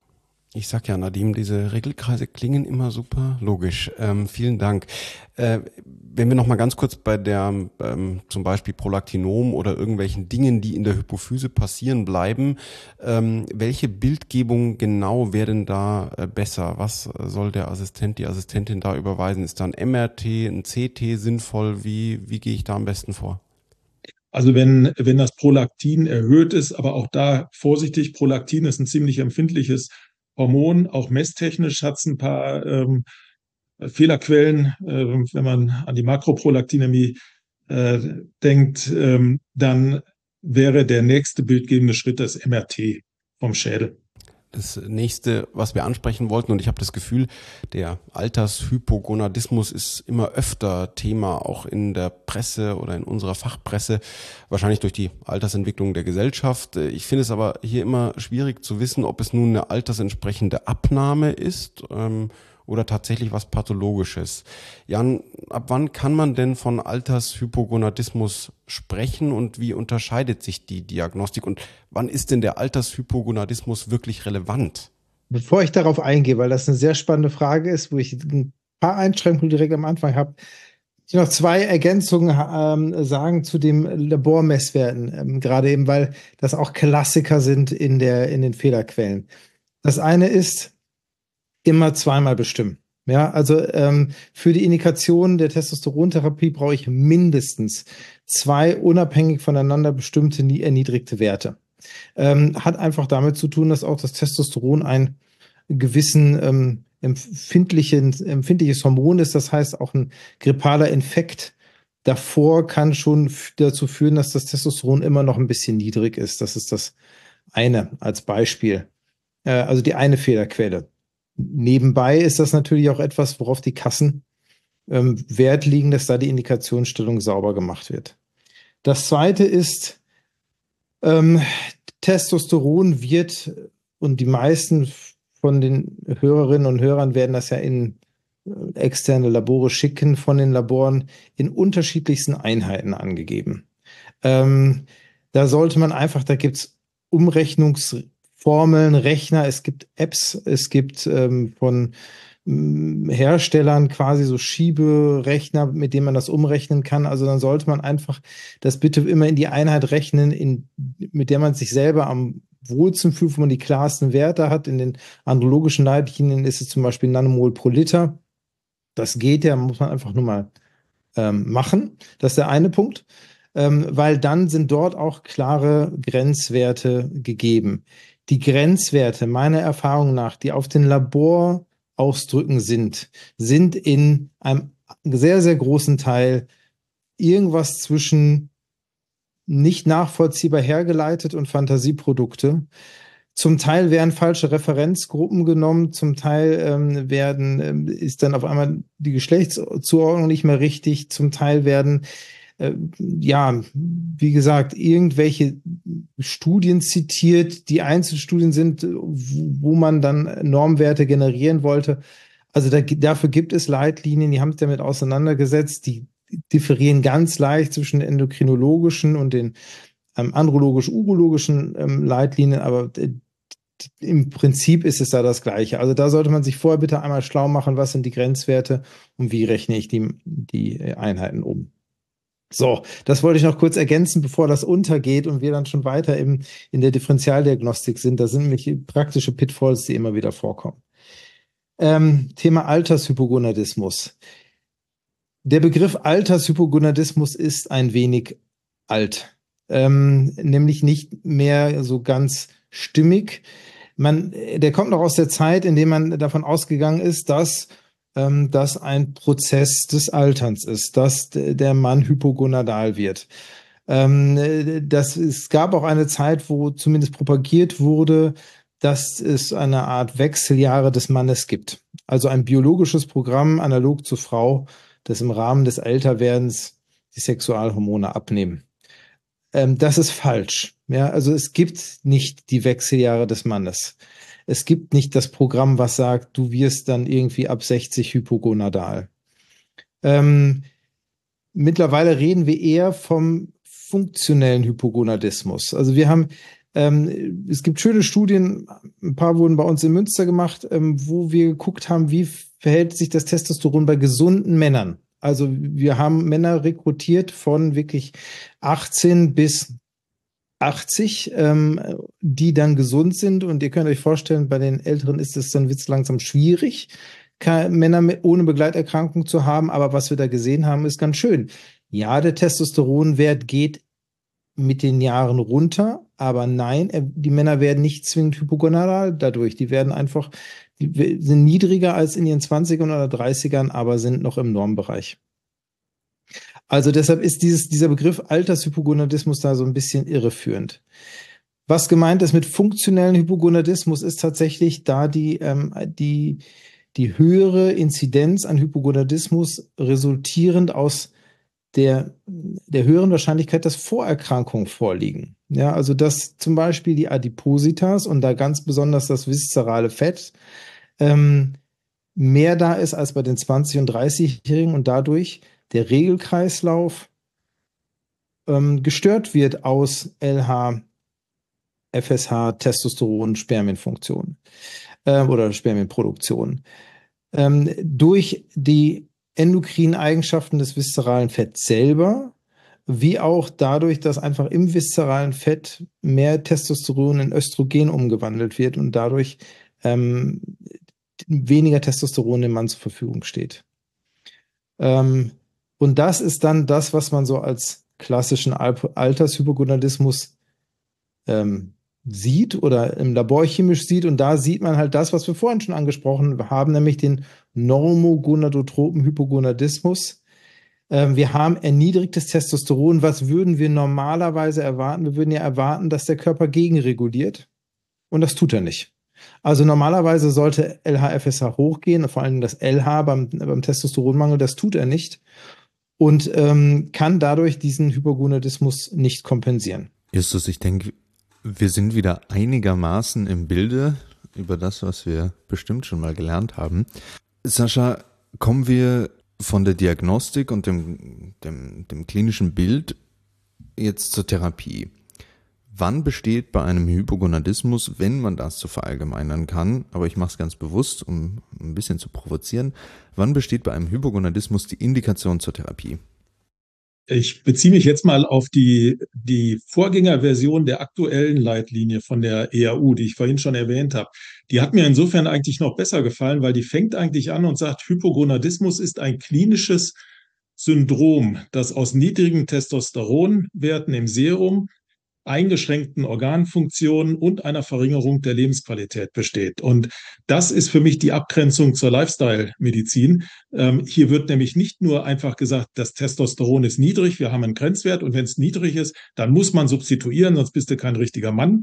Ich sag ja, Nadim, diese Regelkreise klingen immer super logisch. Ähm, vielen Dank. Äh, wenn wir noch mal ganz kurz bei der ähm, zum Beispiel Prolaktinom oder irgendwelchen Dingen, die in der Hypophyse passieren, bleiben, ähm, welche Bildgebung genau wäre denn da äh, besser? Was soll der Assistent, die Assistentin da überweisen? Ist da ein M R T, ein C T sinnvoll? Wie, wie gehe ich da am besten vor? Also wenn, wenn das Prolaktin erhöht ist, aber auch da vorsichtig, Prolaktin ist ein ziemlich empfindliches Hormon, auch messtechnisch hat es ein paar ähm, Fehlerquellen, äh, wenn man an die Makroprolaktinämie äh, denkt, ähm, dann wäre der nächste bildgebende Schritt das M R T vom Schädel. Das nächste, was wir ansprechen wollten, und ich habe das Gefühl, der Altershypogonadismus ist immer öfter Thema, auch in der Presse oder in unserer Fachpresse, wahrscheinlich durch die Altersentwicklung der Gesellschaft. Ich finde es aber hier immer schwierig zu wissen, ob es nun eine altersentsprechende Abnahme ist ähm, oder tatsächlich was Pathologisches. Jan, ab wann kann man denn von Altershypogonadismus sprechen und wie unterscheidet sich die Diagnostik und wann ist denn der Altershypogonadismus wirklich relevant? Bevor ich darauf eingehe, weil das eine sehr spannende Frage ist, wo ich ein paar Einschränkungen direkt am Anfang habe, ich noch zwei Ergänzungen ähm, sagen zu dem Labormesswerten, ähm, gerade eben, weil das auch Klassiker sind in der, in den Fehlerquellen. Das eine ist, immer zweimal bestimmen. Ja, also ähm, für die Indikation der Testosterontherapie brauche ich mindestens zwei unabhängig voneinander bestimmte erniedrigte Werte. Ähm, hat einfach damit zu tun, dass auch das Testosteron ein gewissen ähm, empfindlichen, empfindliches Hormon ist. Das heißt, auch ein grippaler Infekt davor kann schon dazu führen, dass das Testosteron immer noch ein bisschen niedrig ist. Das ist das eine als Beispiel. Äh, also die eine Fehlerquelle. Nebenbei ist das natürlich auch etwas, worauf die Kassen ähm, Wert legen, dass da die Indikationsstellung sauber gemacht wird. Das zweite ist, ähm, Testosteron wird, und die meisten von den Hörerinnen und Hörern werden das ja in externe Labore schicken, von den Laboren in unterschiedlichsten Einheiten angegeben. Ähm, da sollte man einfach, da gibt es Umrechnungs Formeln, Rechner, es gibt Apps, es gibt ähm, von ähm, Herstellern quasi so Schieberechner, mit denen man das umrechnen kann. Also dann sollte man einfach das bitte immer in die Einheit rechnen, in, mit der man sich selber am wohlsten fühlt, wo man die klarsten Werte hat. In den andrologischen Leitlinien ist es zum Beispiel Nanomol pro Liter. Das geht ja, muss man einfach nur mal ähm, machen. Das ist der eine Punkt. Ähm, weil dann sind dort auch klare Grenzwerte gegeben. Die Grenzwerte, meiner Erfahrung nach, die auf den Laborausdrücken sind, sind in einem sehr, sehr großen Teil irgendwas zwischen nicht nachvollziehbar hergeleitet und Fantasieprodukte. Zum Teil werden falsche Referenzgruppen genommen, zum Teil ähm, werden ähm, ist dann auf einmal die Geschlechtszuordnung nicht mehr richtig, zum Teil werden äh, ja, wie gesagt, irgendwelche Studien zitiert, die Einzelstudien sind, wo, wo man dann Normwerte generieren wollte. Also da, dafür gibt es Leitlinien, die haben sich damit auseinandergesetzt, die differieren ganz leicht zwischen endokrinologischen und den ähm, andrologisch-urologischen ähm, Leitlinien, aber äh, im Prinzip ist es da das Gleiche. Also da sollte man sich vorher bitte einmal schlau machen, was sind die Grenzwerte und wie rechne ich die, die Einheiten um. So, das wollte ich noch kurz ergänzen, bevor das untergeht und wir dann schon weiter im, in der Differentialdiagnostik sind. Da sind nämlich praktische Pitfalls, die immer wieder vorkommen. Ähm, Thema Altershypogonadismus. Der Begriff Altershypogonadismus ist ein wenig alt, ähm, nämlich nicht mehr so ganz stimmig. Man, der kommt noch aus der Zeit, in der man davon ausgegangen ist, dass ähm, das ein Prozess des Alterns ist, dass der Mann hypogonadal wird. Ähm, das, es gab auch eine Zeit, wo zumindest propagiert wurde, dass es eine Art Wechseljahre des Mannes gibt. Also ein biologisches Programm analog zur Frau, das im Rahmen des Älterwerdens die Sexualhormone abnehmen. Ähm, das ist falsch. Ja, also es gibt nicht die Wechseljahre des Mannes. Es gibt nicht das Programm, was sagt, du wirst dann irgendwie ab sechzig hypogonadal. Ähm, mittlerweile reden wir eher vom funktionellen Hypogonadismus. Also wir haben, ähm, es gibt schöne Studien, ein paar wurden bei uns in Münster gemacht, ähm, wo wir geguckt haben, wie verhält sich das Testosteron bei gesunden Männern. Also wir haben Männer rekrutiert von wirklich achtzehn bis achtzig, ähm, die dann gesund sind. Und ihr könnt euch vorstellen, bei den Älteren ist es dann wird's langsam schwierig, Männer mit, ohne Begleiterkrankung zu haben. Aber was wir da gesehen haben, ist ganz schön. Ja, der Testosteronwert geht mit den Jahren runter, aber nein, die Männer werden nicht zwingend hypogonadal dadurch. Die werden einfach, die sind niedriger als in ihren zwanzigern oder dreißigern, aber sind noch im Normbereich. Also deshalb ist dieses, dieser Begriff Altershypogonadismus da so ein bisschen irreführend. Was gemeint ist mit funktionellen Hypogonadismus, ist tatsächlich da die, ähm, die, die höhere Inzidenz an Hypogonadismus resultierend aus der, der höheren Wahrscheinlichkeit, dass Vorerkrankungen vorliegen. Ja, also dass zum Beispiel die Adipositas und da ganz besonders das viszerale Fett ähm, mehr da ist als bei den zwanzig- und dreißigjährigen und dadurch der Regelkreislauf ähm, gestört wird aus L H, F S H, Testosteron, Spermienfunktion äh, oder Spermienproduktion. Ähm, durch die endokrinen Eigenschaften des viszeralen Fetts selber, wie auch dadurch, dass einfach im viszeralen Fett mehr Testosteron in Östrogen umgewandelt wird und dadurch ähm, weniger Testosteron dem Mann zur Verfügung steht. Ähm, Und das ist dann das, was man so als klassischen Altershypogonadismus ähm, sieht oder im Labor chemisch sieht. Und da sieht man halt das, was wir vorhin schon angesprochen haben, nämlich den normogonadotropen Hypogonadismus. Ähm, wir haben erniedrigtes Testosteron. Was würden wir normalerweise erwarten? Wir würden ja erwarten, dass der Körper gegenreguliert. Und das tut er nicht. Also normalerweise sollte L H F S H hochgehen, vor allem das L H beim, beim Testosteronmangel, das tut er nicht. Und ähm, kann dadurch diesen Hypogonadismus nicht kompensieren. Justus, ich denke, wir sind wieder einigermaßen im Bilde über das, was wir bestimmt schon mal gelernt haben. Sascha, kommen wir von der Diagnostik und dem, dem, dem klinischen Bild jetzt zur Therapie. Wann besteht bei einem Hypogonadismus, wenn man das so verallgemeinern kann, aber ich mache es ganz bewusst, um ein bisschen zu provozieren, wann besteht bei einem Hypogonadismus die Indikation zur Therapie? Ich beziehe mich jetzt mal auf die, die Vorgängerversion der aktuellen Leitlinie von der E A U, die ich vorhin schon erwähnt habe. Die hat mir insofern eigentlich noch besser gefallen, weil die fängt eigentlich an und sagt, Hypogonadismus ist ein klinisches Syndrom, das aus niedrigen Testosteronwerten im Serum, eingeschränkten Organfunktionen und einer Verringerung der Lebensqualität besteht. Und das ist für mich die Abgrenzung zur Lifestyle-Medizin. Ähm, hier wird nämlich nicht nur einfach gesagt, das Testosteron ist niedrig, wir haben einen Grenzwert und wenn es niedrig ist, dann muss man substituieren, sonst bist du kein richtiger Mann.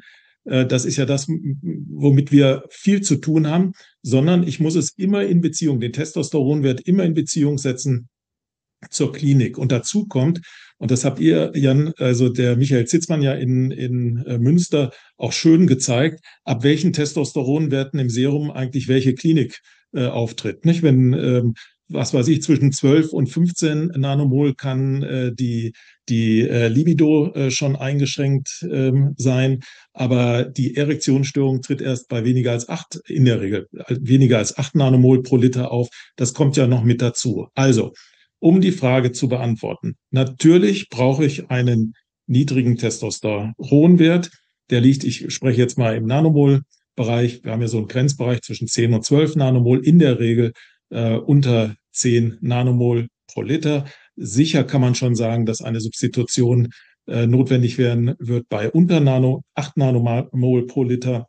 Äh, das ist ja das, womit wir viel zu tun haben, sondern ich muss es immer in Beziehung, den Testosteronwert immer in Beziehung setzen zur Klinik. Und dazu kommt, und das habt ihr, Jan, also der Michael Zitzmann ja in, in Münster auch schön gezeigt, ab welchen Testosteronwerten im Serum eigentlich welche Klinik äh, auftritt. Nicht? Wenn, ähm, was weiß ich, zwischen zwölf und fünfzehn Nanomol kann äh, die, die äh, Libido äh, schon eingeschränkt ähm, sein, aber die Erektionsstörung tritt erst bei weniger als acht, in der Regel, weniger als acht Nanomol pro Liter auf. Das kommt ja noch mit dazu. Also, um die Frage zu beantworten. Natürlich brauche ich einen niedrigen Testosteronwert. Der liegt, ich spreche jetzt mal im Nanomol-Bereich. Wir haben ja so einen Grenzbereich zwischen zehn und zwölf Nanomol, in der Regel äh, unter zehn Nanomol pro Liter. Sicher kann man schon sagen, dass eine Substitution äh, notwendig werden wird bei unter Nano, acht Nanomol pro Liter.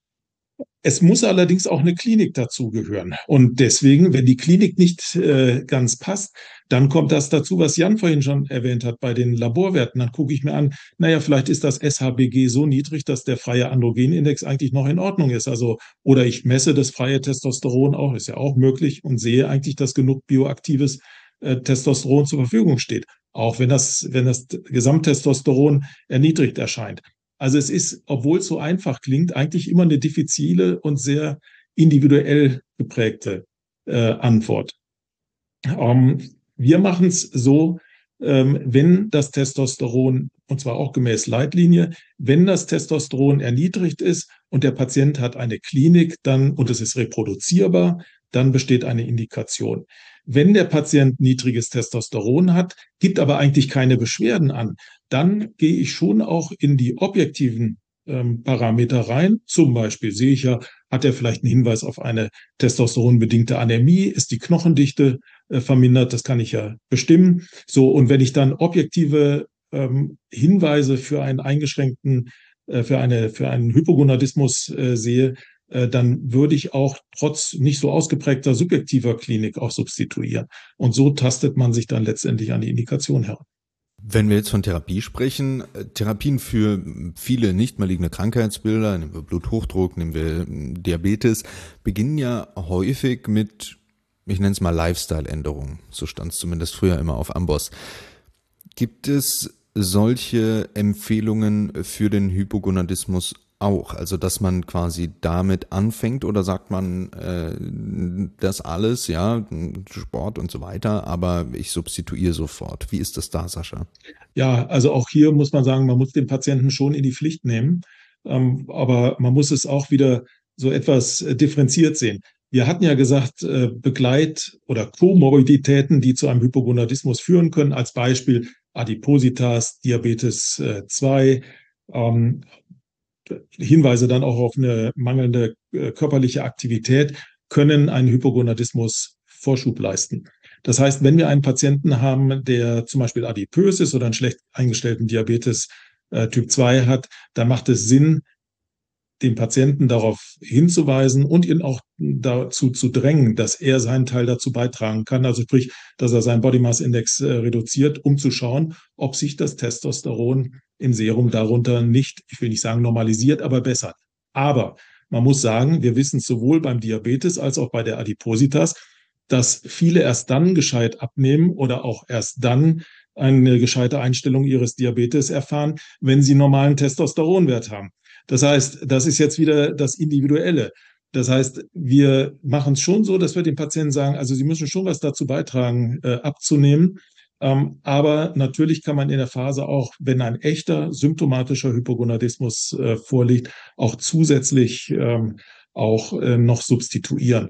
Es muss allerdings auch eine Klinik dazugehören. Und deswegen, wenn die Klinik nicht äh, ganz passt, dann kommt das dazu, was Jan vorhin schon erwähnt hat, bei den Laborwerten. Dann gucke ich mir an, naja, vielleicht ist das S H B G so niedrig, dass der freie Androgenindex eigentlich noch in Ordnung ist. Also, oder ich messe das freie Testosteron auch, ist ja auch möglich, und sehe eigentlich, dass genug bioaktives äh, Testosteron zur Verfügung steht. Auch wenn das, wenn das Gesamttestosteron erniedrigt erscheint. Also es ist, obwohl es so einfach klingt, eigentlich immer eine diffizile und sehr individuell geprägte äh, Antwort. Ähm, wir machen es so, ähm, wenn das Testosteron, und zwar auch gemäß Leitlinie, wenn das Testosteron erniedrigt ist und der Patient hat eine Klinik, dann, und es ist reproduzierbar, dann besteht eine Indikation. Wenn der Patient niedriges Testosteron hat, gibt aber eigentlich keine Beschwerden an, dann gehe ich schon auch in die objektiven ähm, Parameter rein. Zum Beispiel sehe ich ja, hat er vielleicht einen Hinweis auf eine testosteronbedingte Anämie, ist die Knochendichte äh, vermindert, das kann ich ja bestimmen. So, und wenn ich dann objektive ähm, Hinweise für einen eingeschränkten, äh, für eine, für einen Hypogonadismus äh, sehe, äh, dann würde ich auch trotz nicht so ausgeprägter subjektiver Klinik auch substituieren. Und so tastet man sich dann letztendlich an die Indikation heran. Wenn wir jetzt von Therapie sprechen, Therapien für viele nicht maligne Krankheitsbilder, nehmen wir Bluthochdruck, nehmen wir Diabetes, beginnen ja häufig mit, ich nenne es mal Lifestyle-Änderungen. So stand es zumindest früher immer auf Amboss. Gibt es solche Empfehlungen für den Hypogonadismus auch? Also, dass man quasi damit anfängt, oder sagt man äh, das alles, ja, Sport und so weiter, aber ich substituiere sofort. Wie ist das da, Sascha? Ja, also auch hier muss man sagen, man muss den Patienten schon in die Pflicht nehmen, ähm, aber man muss es auch wieder so etwas äh, differenziert sehen. Wir hatten ja gesagt, äh, Begleit- oder Komorbiditäten, die zu einem Hypogonadismus führen können, als Beispiel Adipositas, Diabetes äh, zwei, ähm, Hinweise dann auch auf eine mangelnde äh, körperliche Aktivität, können einen Hypogonadismus Vorschub leisten. Das heißt, wenn wir einen Patienten haben, der zum Beispiel adipös ist oder einen schlecht eingestellten Diabetes äh, Typ zwei hat, dann macht es Sinn, den Patienten darauf hinzuweisen und ihn auch dazu zu drängen, dass er seinen Teil dazu beitragen kann. Also sprich, dass er seinen Body Mass Index äh, reduziert, um zu schauen, ob sich das Testosteron im Serum darunter nicht, ich will nicht sagen normalisiert, aber bessert. Aber man muss sagen, wir wissen sowohl beim Diabetes als auch bei der Adipositas, dass viele erst dann gescheit abnehmen oder auch erst dann eine gescheite Einstellung ihres Diabetes erfahren, wenn sie normalen Testosteronwert haben. Das heißt, das ist jetzt wieder das Individuelle. Das heißt, wir machen es schon so, dass wir den Patienten sagen, also sie müssen schon was dazu beitragen, äh, abzunehmen. Ähm, aber natürlich kann man in der Phase auch, wenn ein echter symptomatischer Hypogonadismus äh, vorliegt, auch zusätzlich ähm, auch äh, noch substituieren.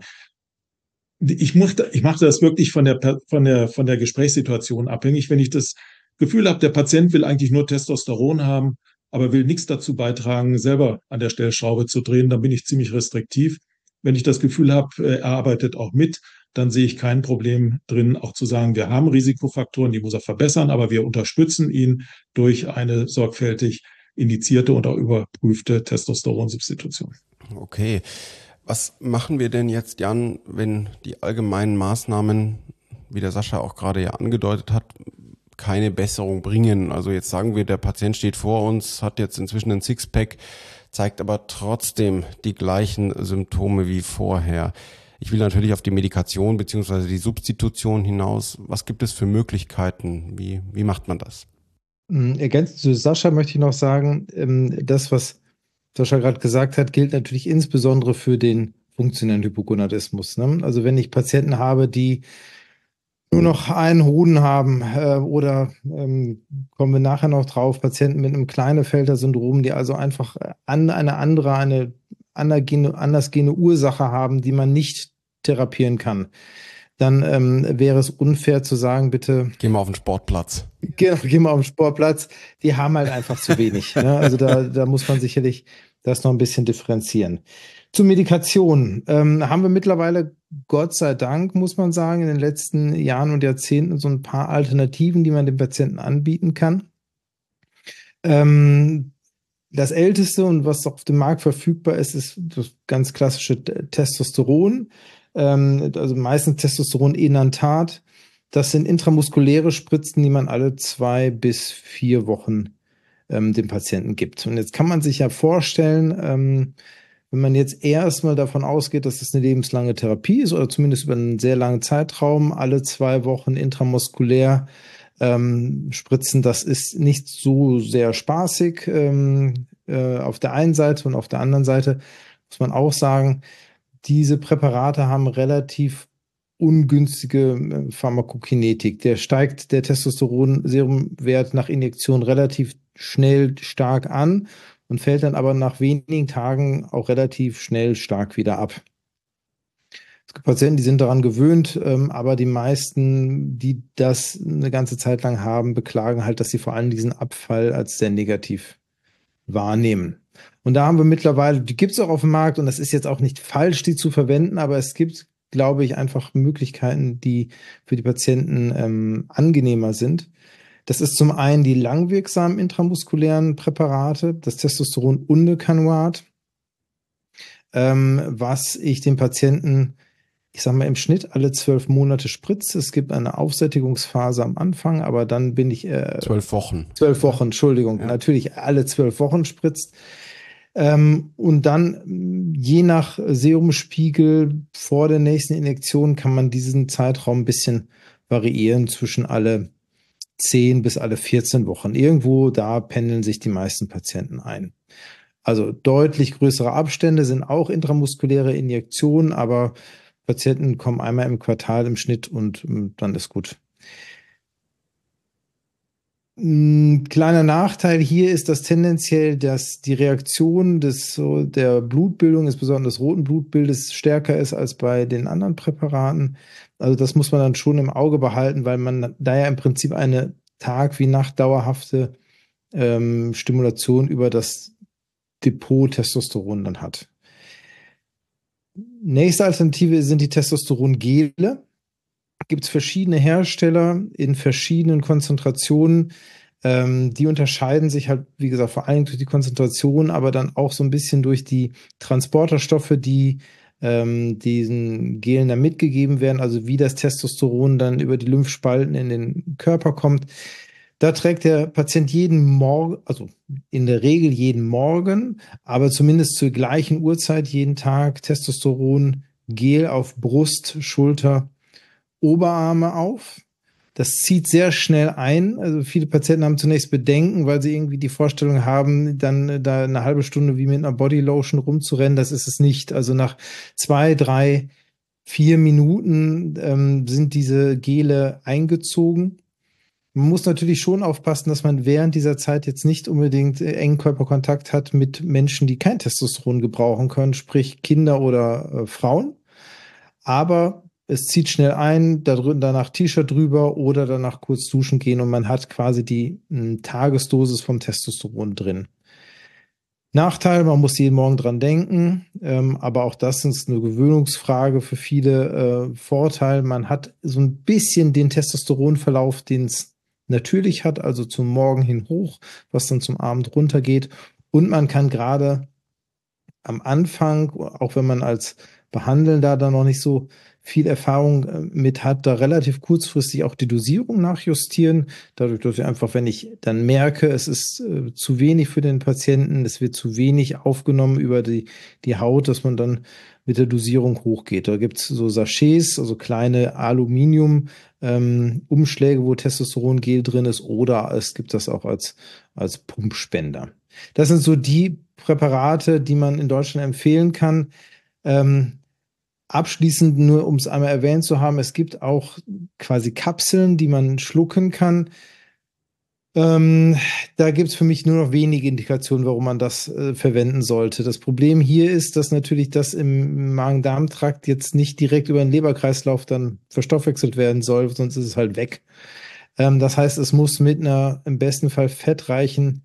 Ich mache ich mache das wirklich von der, von der, von der Gesprächssituation abhängig. Wenn ich das Gefühl habe, der Patient will eigentlich nur Testosteron haben, aber will nichts dazu beitragen, selber an der Stellschraube zu drehen, dann bin ich ziemlich restriktiv. Wenn ich das Gefühl habe, er arbeitet auch mit, dann sehe ich kein Problem drin, auch zu sagen, wir haben Risikofaktoren, die muss er verbessern, aber wir unterstützen ihn durch eine sorgfältig indizierte und auch überprüfte Testosteronsubstitution. Okay. Was machen wir denn jetzt, Jan, wenn die allgemeinen Maßnahmen, wie der Sascha auch gerade ja angedeutet hat, keine Besserung bringen. Also jetzt sagen wir, der Patient steht vor uns, hat jetzt inzwischen ein Sixpack, zeigt aber trotzdem die gleichen Symptome wie vorher. Ich will natürlich auf die Medikation beziehungsweise die Substitution hinaus. Was gibt es für Möglichkeiten? Wie, wie macht man das? Ergänzend zu Sascha möchte ich noch sagen, das, was Sascha gerade gesagt hat, gilt natürlich insbesondere für den funktionellen Hypogonadismus. Ne? Also wenn ich Patienten habe, die nur noch einen Hoden haben äh, oder ähm, kommen wir nachher noch drauf, Patienten mit einem Klinefelter-Syndrom, die also einfach an eine andere, eine andergene, andersgene Ursache haben, die man nicht therapieren kann, dann ähm, wäre es unfair zu sagen, bitte gehen wir auf den Sportplatz. Gehen, gehen wir auf den Sportplatz. Die haben halt einfach zu wenig. Ne? Also da, da muss man sicherlich das noch ein bisschen differenzieren. Zur Medikation ähm, haben wir mittlerweile, Gott sei Dank, muss man sagen, in den letzten Jahren und Jahrzehnten so ein paar Alternativen, die man dem Patienten anbieten kann. Ähm, das älteste und was auf dem Markt verfügbar ist, ist das ganz klassische Testosteron. Ähm, also meistens Testosteron-Enantat. Das sind intramuskuläre Spritzen, die man alle zwei bis vier Wochen ähm, dem Patienten gibt. Und jetzt kann man sich ja vorstellen, ähm, wenn man jetzt erstmal davon ausgeht, dass es eine lebenslange Therapie ist oder zumindest über einen sehr langen Zeitraum, alle zwei Wochen intramuskulär ähm, spritzen, das ist nicht so sehr spaßig ähm, äh, auf der einen Seite, und auf der anderen Seite muss man auch sagen, diese Präparate haben relativ ungünstige Pharmakokinetik. Der steigt der Testosteron-Serumwert nach Injektion relativ schnell stark an und fällt dann aber nach wenigen Tagen auch relativ schnell stark wieder ab. Es gibt Patienten, die sind daran gewöhnt, aber die meisten, die das eine ganze Zeit lang haben, beklagen halt, dass sie vor allem diesen Abfall als sehr negativ wahrnehmen. Und da haben wir mittlerweile, die gibt es auch auf dem Markt, und das ist jetzt auch nicht falsch, die zu verwenden, aber es gibt, glaube ich, einfach Möglichkeiten, die für die Patienten ähm, angenehmer sind. Das ist zum einen die langwirksamen intramuskulären Präparate, das Testosteron-Undecanoat, ähm, was ich den Patienten, ich sage mal, im Schnitt alle zwölf Monate spritze. Es gibt eine Aufsättigungsphase am Anfang, aber dann bin ich... Äh, zwölf Wochen. Zwölf Wochen, Entschuldigung. Ja. Natürlich alle zwölf Wochen spritzt. Ähm, und dann, je nach Serumspiegel vor der nächsten Injektion, kann man diesen Zeitraum ein bisschen variieren zwischen alle zehn bis alle vierzehn Wochen. Irgendwo da pendeln sich die meisten Patienten ein. Also deutlich größere Abstände sind auch intramuskuläre Injektionen, aber Patienten kommen einmal im Quartal im Schnitt und dann ist gut. Ein kleiner Nachteil hier ist, dass tendenziell dass die Reaktion des, so der Blutbildung, insbesondere des roten Blutbildes, stärker ist als bei den anderen Präparaten. Also das muss man dann schon im Auge behalten, weil man da ja im Prinzip eine Tag- wie Nacht dauerhafte ähm, Stimulation über das Depot Testosteron dann hat. Nächste Alternative sind die Testosterongele. Gibt es verschiedene Hersteller in verschiedenen Konzentrationen. Ähm, die unterscheiden sich halt, wie gesagt, vor allem durch die Konzentration, aber dann auch so ein bisschen durch die Transporterstoffe, die ähm, diesen Gelen da mitgegeben werden, also wie das Testosteron dann über die Lymphspalten in den Körper kommt. Da trägt der Patient jeden Morgen, also in der Regel jeden Morgen, aber zumindest zur gleichen Uhrzeit jeden Tag Testosteron-Gel auf Brust, Schulter, Oberarme auf. Das zieht sehr schnell ein. Also viele Patienten haben zunächst Bedenken, weil sie irgendwie die Vorstellung haben, dann da eine halbe Stunde wie mit einer Bodylotion rumzurennen. Das ist es nicht. Also nach zwei, drei, vier Minuten ähm, sind diese Gele eingezogen. Man muss natürlich schon aufpassen, dass man während dieser Zeit jetzt nicht unbedingt engen Körperkontakt hat mit Menschen, die kein Testosteron gebrauchen können, sprich Kinder oder äh, Frauen. Aber es zieht schnell ein, danach T-Shirt drüber oder danach kurz duschen gehen und man hat quasi die m, Tagesdosis vom Testosteron drin. Nachteil, man muss jeden Morgen dran denken, ähm, aber auch das ist eine Gewöhnungsfrage für viele. Äh, Vorteil, man hat so ein bisschen den Testosteronverlauf, den es natürlich hat, also zum Morgen hin hoch, was dann zum Abend runter geht. Und man kann gerade am Anfang, auch wenn man als behandeln, da da noch nicht so viel Erfahrung mit hat, da relativ kurzfristig auch die Dosierung nachjustieren. Dadurch, dass wir einfach, wenn ich dann merke, es ist äh, zu wenig für den Patienten, es wird zu wenig aufgenommen über die, die Haut, dass man dann mit der Dosierung hochgeht. Da gibt es so Sachets, also kleine Aluminium ähm, Umschläge, wo Testosterongel drin ist, oder es gibt das auch als, als Pumpspender. Das sind so die Präparate, die man in Deutschland empfehlen kann. Ähm, Abschließend, nur um es einmal erwähnt zu haben, es gibt auch quasi Kapseln, die man schlucken kann. Ähm, da gibt es für mich nur noch wenige Indikationen, warum man das äh, verwenden sollte. Das Problem hier ist, dass natürlich das im Magen-Darm-Trakt jetzt nicht direkt über den Leberkreislauf dann verstoffwechselt werden soll, sonst ist es halt weg. Ähm, das heißt, es muss mit einer im besten Fall fettreichen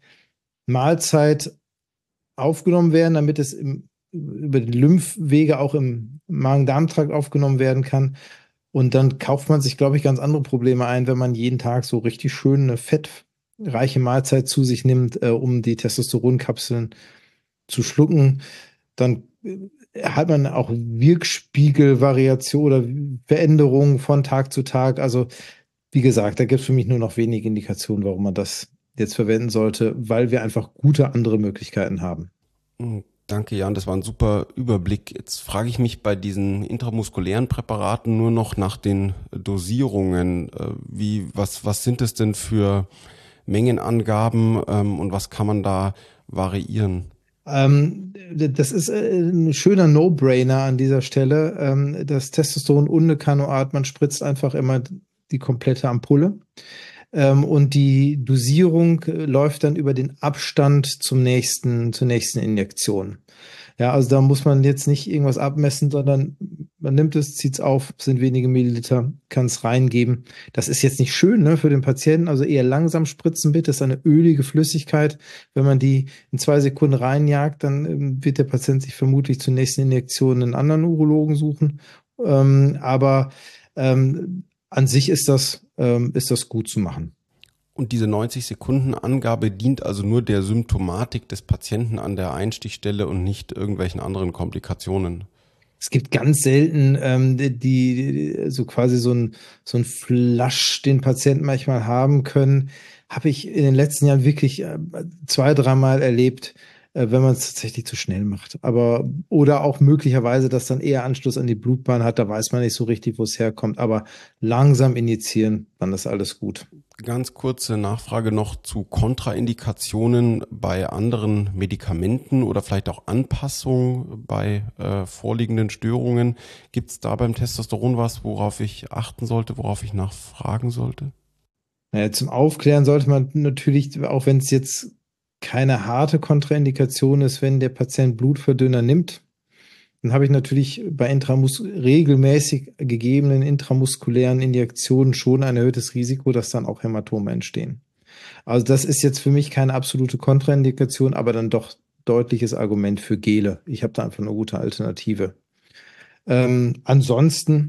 Mahlzeit aufgenommen werden, damit es im über die Lymphwege auch im Magen-Darm-Trakt aufgenommen werden kann. Und dann kauft man sich, glaube ich, ganz andere Probleme ein, wenn man jeden Tag so richtig schön eine fettreiche Mahlzeit zu sich nimmt, äh, um die Testosteronkapseln zu schlucken. Dann hat man auch Wirkspiegelvariation oder Veränderungen von Tag zu Tag. Also wie gesagt, da gibt es für mich nur noch wenige Indikationen, warum man das jetzt verwenden sollte, weil wir einfach gute andere Möglichkeiten haben. Mhm. Danke, Jan, das war ein super Überblick. Jetzt frage ich mich bei diesen intramuskulären Präparaten nur noch nach den Dosierungen. Wie, was, was sind es denn für Mengenangaben ähm, und was kann man da variieren? Ähm, das ist ein schöner No-Brainer an dieser Stelle. Ähm, das Testosteron Undecanoat, man spritzt einfach immer die komplette Ampulle. Ähm, und die Dosierung läuft dann über den Abstand zum nächsten, zur nächsten Injektion. Ja, also da muss man jetzt nicht irgendwas abmessen, sondern man nimmt es, zieht es auf, sind wenige Milliliter, kann es reingeben. Das ist jetzt nicht schön, ne, für den Patienten, also eher langsam spritzen bitte. Das ist eine ölige Flüssigkeit. Wenn man die in zwei Sekunden reinjagt, dann ähm, wird der Patient sich vermutlich zur nächsten Injektion einen anderen Urologen suchen. Ähm, aber ähm, an sich ist das, ähm, ist das gut zu machen. Und diese neunzig Sekunden Angabe dient also nur der Symptomatik des Patienten an der Einstichstelle und nicht irgendwelchen anderen Komplikationen. Es gibt ganz selten ähm, die, die so quasi so ein so ein Flash, den Patienten manchmal haben können, habe ich in den letzten Jahren wirklich äh, zwei, dreimal erlebt, äh, wenn man es tatsächlich zu schnell macht. Aber oder auch möglicherweise, dass dann eher Anschluss an die Blutbahn hat, da weiß man nicht so richtig, wo es herkommt. Aber langsam injizieren, dann ist alles gut. Ganz kurze Nachfrage noch zu Kontraindikationen bei anderen Medikamenten oder vielleicht auch Anpassungen bei äh, vorliegenden Störungen. Gibt es da beim Testosteron was, worauf ich achten sollte, worauf ich nachfragen sollte? Naja, zum Aufklären sollte man natürlich, auch wenn es jetzt keine harte Kontraindikation ist, wenn der Patient Blutverdünner nimmt, dann habe ich natürlich bei Intramus regelmäßig gegebenen intramuskulären Injektionen schon ein erhöhtes Risiko, dass dann auch Hämatome entstehen. Also das ist jetzt für mich keine absolute Kontraindikation, aber dann doch deutliches Argument für Gele. Ich habe da einfach eine gute Alternative. Ähm, ansonsten,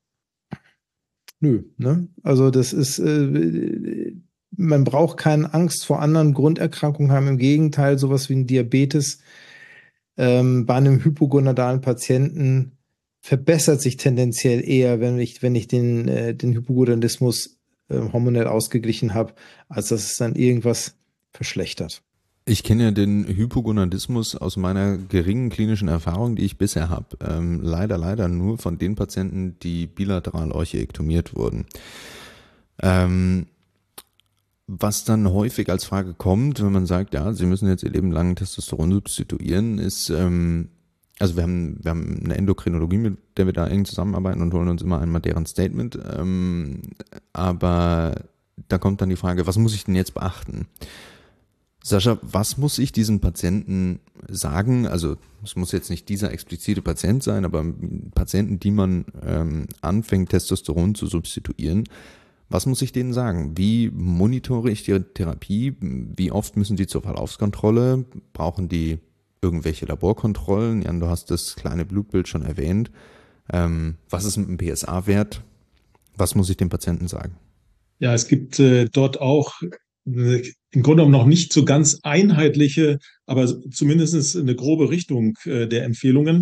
nö, ne? Also das ist, äh, man braucht keine Angst vor anderen Grunderkrankungen haben. Im Gegenteil, sowas wie ein Diabetes Ähm, bei einem hypogonadalen Patienten verbessert sich tendenziell eher, wenn ich, wenn ich den, äh, den Hypogonadismus äh, hormonell ausgeglichen habe, als dass es dann irgendwas verschlechtert. Ich kenne ja den Hypogonadismus aus meiner geringen klinischen Erfahrung, die ich bisher habe, ähm, leider, leider nur von den Patienten, die bilateral orchiektomiert wurden. Ähm, Was dann häufig als Frage kommt, wenn man sagt, ja, Sie müssen jetzt Ihr Leben lang Testosteron substituieren, ist, ähm, also wir haben, wir haben eine Endokrinologie, mit der wir da eng zusammenarbeiten und holen uns immer einmal deren Statement, ähm, aber da kommt dann die Frage, was muss ich denn jetzt beachten? Sascha, was muss ich diesen Patienten sagen? Also es muss jetzt nicht dieser explizite Patient sein, aber Patienten, die man ähm, anfängt, Testosteron zu substituieren. Was muss ich denen sagen? Wie monitore ich die Therapie? Wie oft müssen die zur Verlaufskontrolle? Brauchen die irgendwelche Laborkontrollen? Jan, du hast das kleine Blutbild schon erwähnt. Ähm, was ist mit dem P S A-Wert? Was muss ich dem Patienten sagen? Ja, es gibt äh, dort auch äh, im Grunde genommen noch nicht so ganz einheitliche, aber zumindest eine grobe Richtung äh, der Empfehlungen.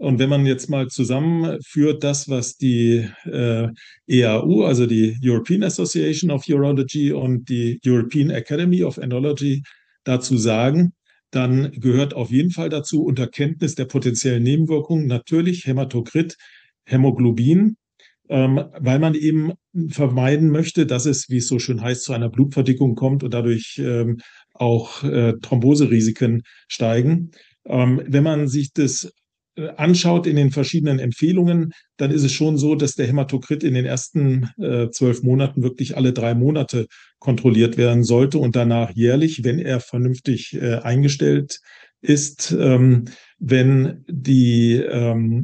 Und wenn man jetzt mal zusammenführt, das, was die äh, E A U, also die European Association of Urology und die European Academy of Endocrinology dazu sagen, dann gehört auf jeden Fall dazu unter Kenntnis der potenziellen Nebenwirkungen natürlich Hämatokrit, Hämoglobin, ähm, weil man eben vermeiden möchte, dass es, wie es so schön heißt, zu einer Blutverdickung kommt und dadurch ähm, auch äh, Thromboserisiken steigen. Ähm, wenn man sich das anschaut in den verschiedenen Empfehlungen, dann ist es schon so, dass der Hämatokrit in den ersten äh, zwölf Monaten wirklich alle drei Monate kontrolliert werden sollte und danach jährlich, wenn er vernünftig äh, eingestellt ist. Ähm, wenn die ähm,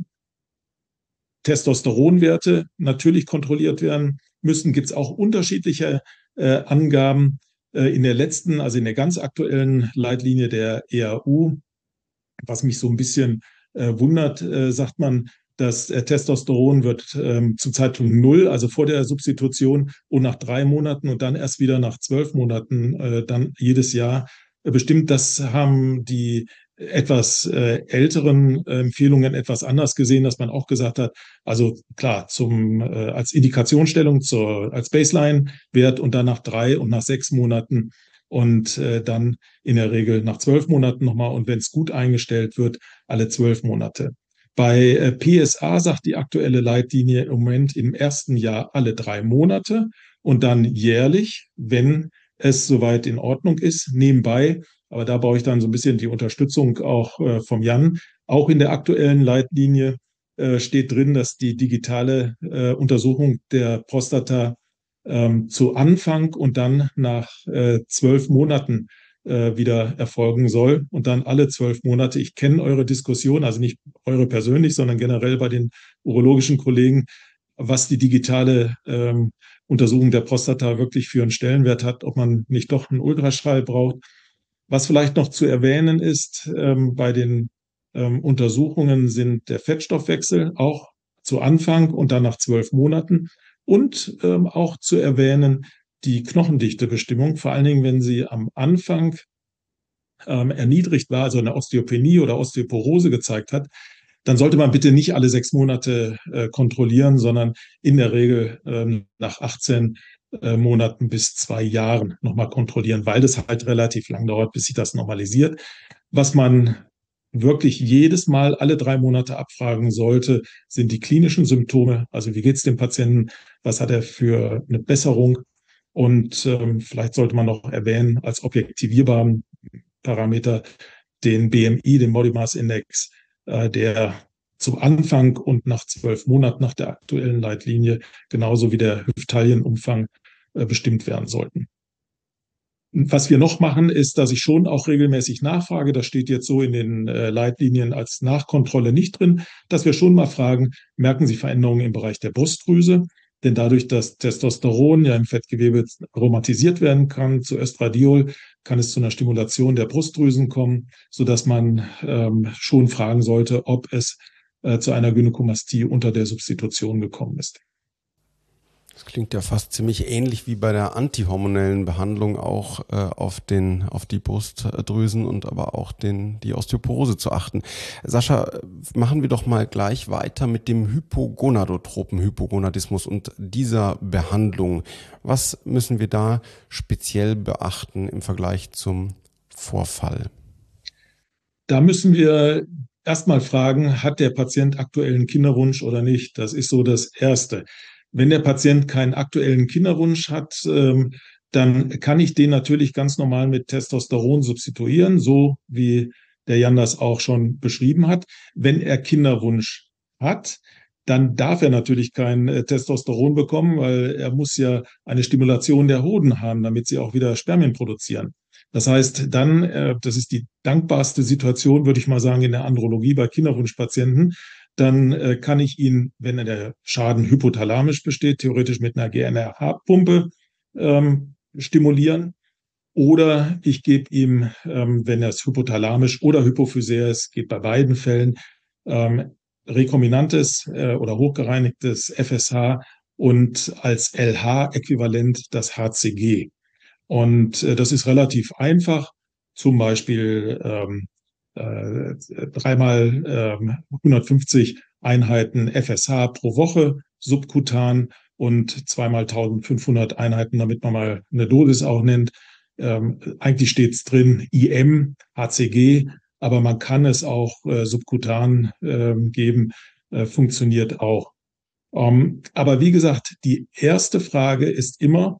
Testosteronwerte natürlich kontrolliert werden müssen, gibt es auch unterschiedliche äh, Angaben. Äh, in der letzten, also in der ganz aktuellen Leitlinie der E A U, was mich so ein bisschen äh, wundert, äh, sagt man, das äh, Testosteron wird ähm, zum Zeitpunkt null, also vor der Substitution und nach drei Monaten und dann erst wieder nach zwölf Monaten, äh, dann jedes Jahr äh, bestimmt. Das haben die etwas äh, älteren äh, Empfehlungen etwas anders gesehen, dass man auch gesagt hat, also klar, zum, äh, als Indikationsstellung, zur, als Baseline-Wert und dann nach drei und nach sechs Monaten und äh, dann in der Regel nach zwölf Monaten nochmal und wenn es gut eingestellt wird, alle zwölf Monate. Bei äh, P S A sagt die aktuelle Leitlinie im Moment im ersten Jahr alle drei Monate und dann jährlich, wenn es soweit in Ordnung ist, nebenbei. Aber da brauche ich dann so ein bisschen die Unterstützung auch äh, vom Jan. Auch in der aktuellen Leitlinie äh, steht drin, dass die digitale äh, Untersuchung der Prostata ähm, zu Anfang und dann nach äh, zwölf Monaten äh, wieder erfolgen soll und dann alle zwölf Monate. Ich kenne eure Diskussion, also nicht eure persönlich, sondern generell bei den urologischen Kollegen, was die digitale ähm, Untersuchung der Prostata wirklich für einen Stellenwert hat, ob man nicht doch einen Ultraschall braucht. Was vielleicht noch zu erwähnen ist, ähm, bei den ähm, Untersuchungen sind der Fettstoffwechsel auch zu Anfang und dann nach zwölf Monaten und ähm, auch zu erwähnen die Knochendichtebestimmung, vor allen Dingen, wenn sie am Anfang ähm, erniedrigt war, also eine Osteopenie oder Osteoporose gezeigt hat, dann sollte man bitte nicht alle sechs Monate äh, kontrollieren, sondern in der Regel ähm, nach achtzehn äh, Monaten bis zwei Jahren nochmal kontrollieren, weil das halt relativ lang dauert, bis sich das normalisiert. Was man wirklich jedes Mal alle drei Monate abfragen sollte, sind die klinischen Symptome. Also wie geht es dem Patienten? Was hat er für eine Besserung? Und ähm, vielleicht sollte man noch erwähnen, als objektivierbaren Parameter den B M I, den Body Mass Index, äh, der zum Anfang und nach zwölf Monaten nach der aktuellen Leitlinie genauso wie der Hüfttaillenumfang äh, bestimmt werden sollten. Was wir noch machen, ist, dass ich schon auch regelmäßig nachfrage, das steht jetzt so in den äh, Leitlinien als Nachkontrolle nicht drin, dass wir schon mal fragen, merken Sie Veränderungen im Bereich der Brustdrüse? Denn dadurch, dass Testosteron ja im Fettgewebe aromatisiert werden kann zu Östradiol, kann es zu einer Stimulation der Brustdrüsen kommen, sodass man ähm, schon fragen sollte, ob es äh, zu einer Gynäkomastie unter der Substitution gekommen ist. Das klingt ja fast ziemlich ähnlich wie bei der antihormonellen Behandlung auch äh, auf den auf die Brustdrüsen und aber auch den die Osteoporose zu achten. Sascha, machen wir doch mal gleich weiter mit dem hypogonadotropen Hypogonadismus und dieser Behandlung. Was müssen wir da speziell beachten im Vergleich zum Vorfall? Da müssen wir erstmal fragen, hat der Patient aktuellen Kinderwunsch oder nicht? Das ist so das Erste. Wenn der Patient keinen aktuellen Kinderwunsch hat, ähm, dann kann ich den natürlich ganz normal mit Testosteron substituieren, so wie der Jan das auch schon beschrieben hat. Wenn er Kinderwunsch hat, dann darf er natürlich kein äh, Testosteron bekommen, weil er muss ja eine Stimulation der Hoden haben, damit sie auch wieder Spermien produzieren. Das heißt, dann, äh, das ist die dankbarste Situation, würde ich mal sagen, in der Andrologie bei Kinderwunschpatienten, dann äh, kann ich ihn, wenn der Schaden hypothalamisch besteht, theoretisch mit einer G n R H-Pumpe ähm, stimulieren. Oder ich gebe ihm, ähm, wenn er es hypothalamisch oder hypophysär ist, geht bei beiden Fällen, ähm, rekombinantes äh, oder hochgereinigtes F S H und als L H-Äquivalent das H C G. Und äh, das ist relativ einfach. Zum Beispiel ähm, äh, dreimal äh, hundertfünfzig Einheiten F S H pro Woche subkutan und zweimal eintausendfünfhundert Einheiten, damit man mal eine Dosis auch nennt. Ähm, eigentlich steht es drin I M, H C G, aber man kann es auch äh, subkutan äh, geben, äh, funktioniert auch. Ähm, aber wie gesagt, die erste Frage ist immer,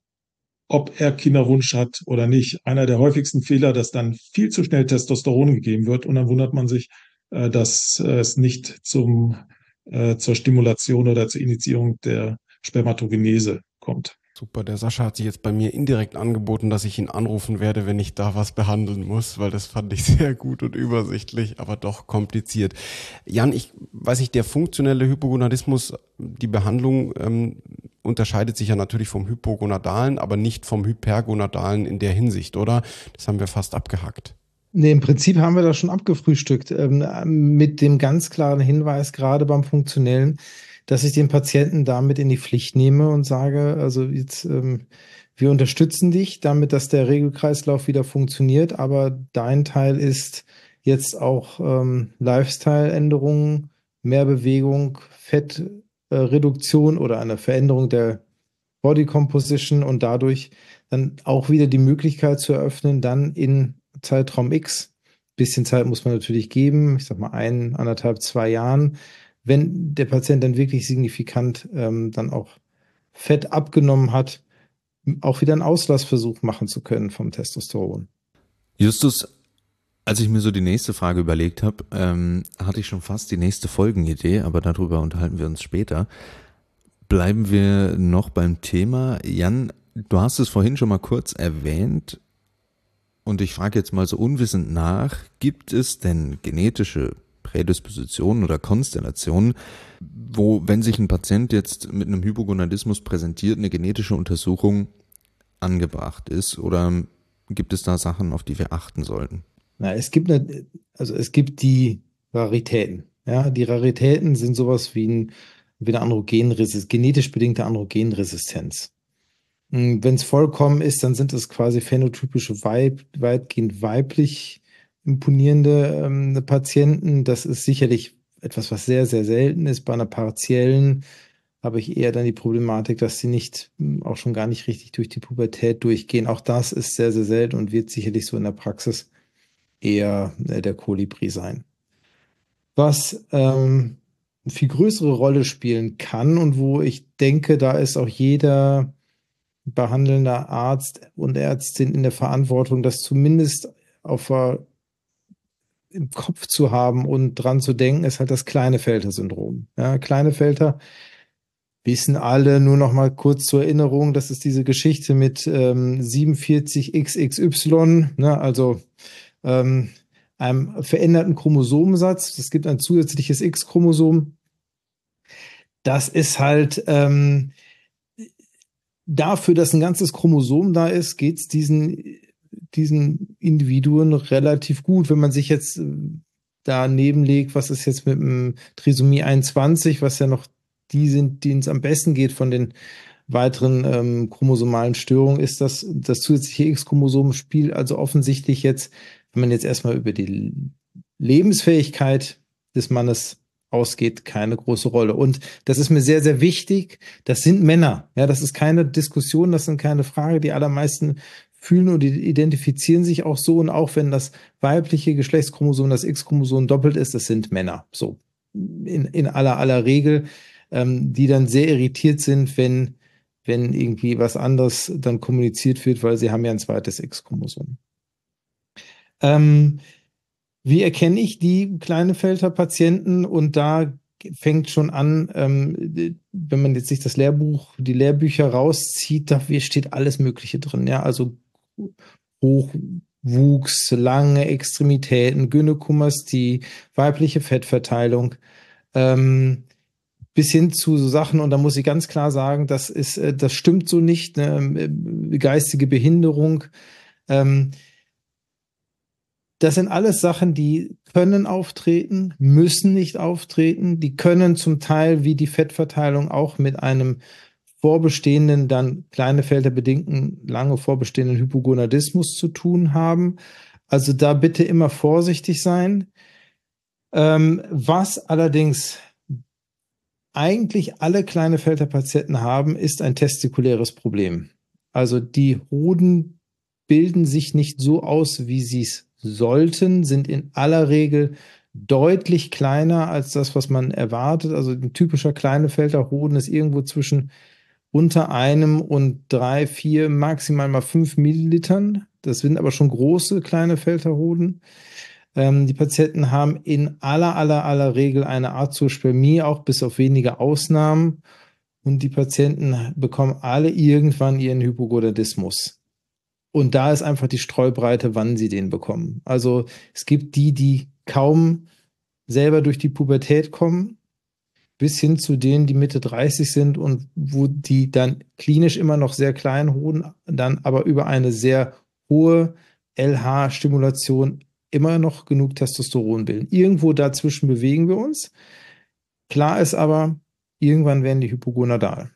ob er Kinderwunsch hat oder nicht. Einer der häufigsten Fehler, dass dann viel zu schnell Testosteron gegeben wird und dann wundert man sich, äh, dass äh, es nicht zum, äh, zur Stimulation oder zur Initiierung der Spermatogenese kommt. Super, der Sascha hat sich jetzt bei mir indirekt angeboten, dass ich ihn anrufen werde, wenn ich da was behandeln muss, weil das fand ich sehr gut und übersichtlich, aber doch kompliziert. Jan, ich weiß nicht, der funktionelle Hypogonadismus, die Behandlung ähm, unterscheidet sich ja natürlich vom hypogonadalen, aber nicht vom hypergonadalen in der Hinsicht, oder? Das haben wir fast abgehackt. Nee, im Prinzip haben wir das schon abgefrühstückt, ähm, mit dem ganz klaren Hinweis, gerade beim Funktionellen, dass ich den Patienten damit in die Pflicht nehme und sage, also jetzt, ähm, wir unterstützen dich damit, dass der Regelkreislauf wieder funktioniert, aber dein Teil ist jetzt auch ähm, Lifestyle-Änderungen, mehr Bewegung, Fettreduktion äh, oder eine Veränderung der Body Composition und dadurch dann auch wieder die Möglichkeit zu eröffnen, dann in Zeitraum X, bisschen Zeit muss man natürlich geben, ich sag mal ein, anderthalb, zwei Jahren, wenn der Patient dann wirklich signifikant ähm, dann auch Fett abgenommen hat, auch wieder einen Auslassversuch machen zu können vom Testosteron. Justus, als ich mir so die nächste Frage überlegt habe, ähm, hatte ich schon fast die nächste Folgenidee, aber darüber unterhalten wir uns später. Bleiben wir noch beim Thema. Jan, du hast es vorhin schon mal kurz erwähnt und ich frage jetzt mal so unwissend nach, gibt es denn genetische Prädispositionen oder Konstellationen, wo, wenn sich ein Patient jetzt mit einem Hypogonadismus präsentiert, eine genetische Untersuchung angebracht ist, oder gibt es da Sachen, auf die wir achten sollten? Na, es gibt eine, also es gibt die Raritäten. Ja, die Raritäten sind sowas wie, ein, wie eine Androgenresistenz, genetisch bedingte Androgenresistenz. Wenn es vollkommen ist, dann sind es quasi phänotypische Weib, weitgehend weiblich imponierende ähm, Patienten. Das ist sicherlich etwas, was sehr, sehr selten ist. Bei einer partiellen habe ich eher dann die Problematik, dass sie nicht, auch schon gar nicht richtig durch die Pubertät durchgehen. Auch das ist sehr, sehr selten und wird sicherlich so in der Praxis eher äh, der Kolibri sein. Was ähm, eine viel größere Rolle spielen kann und wo ich denke, da ist auch jeder behandelnder Arzt und Ärztin in der Verantwortung, das zumindest auf der im Kopf zu haben und dran zu denken, ist halt das Klinefelter-Syndrom. Ja, Klinefelter wissen alle, nur noch mal kurz zur Erinnerung, das ist diese Geschichte mit ähm, siebenundvierzig X X Y, ne, also ähm, einem veränderten Chromosomensatz. Es gibt ein zusätzliches X-Chromosom. Das ist halt ähm, dafür, dass ein ganzes Chromosom da ist, geht es diesen diesen Individuen relativ gut. Wenn man sich jetzt daneben legt, was ist jetzt mit dem Trisomie einundzwanzig, was ja noch die sind, denen es am besten geht von den weiteren ähm, chromosomalen Störungen, ist das das zusätzliche X-Chromosom spielt also offensichtlich jetzt, wenn man jetzt erstmal über die Lebensfähigkeit des Mannes ausgeht, keine große Rolle. Und das ist mir sehr, sehr wichtig. Das sind Männer. Ja, das ist keine Diskussion, das sind keine Frage. Die allermeisten fühlen und identifizieren sich auch so. Und auch wenn das weibliche Geschlechtschromosom, das X-Chromosom doppelt ist, das sind Männer. So in, in aller, aller Regel, ähm, die dann sehr irritiert sind, wenn, wenn irgendwie was anderes dann kommuniziert wird, weil sie haben ja ein zweites X-Chromosom. Ähm, Wie erkenne ich die Klinefelter-Patienten? Und da fängt schon an, ähm, wenn man jetzt sich das Lehrbuch, die Lehrbücher rauszieht, da steht alles Mögliche drin. Ja, also Hochwuchs, lange Extremitäten, Gynäkomastie, weibliche Fettverteilung, ähm, bis hin zu so Sachen, und da muss ich ganz klar sagen, das ist, das stimmt so nicht, ne? Geistige Behinderung, ähm, das sind alles Sachen, die können auftreten, müssen nicht auftreten. Die können zum Teil, wie die Fettverteilung, auch mit einem vorbestehenden, dann Klinefelter-bedingten, lange vorbestehenden Hypogonadismus zu tun haben. Also da bitte immer vorsichtig sein. Ähm, was allerdings eigentlich alle Klinefelter-Patienten haben, ist ein testikuläres Problem. Also die Hoden bilden sich nicht so aus, wie sie es sollten, sind in aller Regel deutlich kleiner als das, was man erwartet. Also ein typischer Klinefelter Hoden ist irgendwo zwischen unter einem und drei, vier, maximal mal fünf Millilitern. Das sind aber schon große Klinefelter Hoden. Ähm, die Patienten haben in aller, aller, aller Regel eine Azospermie, auch bis auf wenige Ausnahmen. Und die Patienten bekommen alle irgendwann ihren Hypogonadismus. Und da ist einfach die Streubreite, wann sie den bekommen. Also es gibt die, die kaum selber durch die Pubertät kommen, bis hin zu denen, die Mitte dreißig sind und wo die dann klinisch immer noch sehr kleinen Hoden, dann aber über eine sehr hohe L H-Stimulation immer noch genug Testosteron bilden. Irgendwo dazwischen bewegen wir uns. Klar ist aber, irgendwann werden die hypogonadal.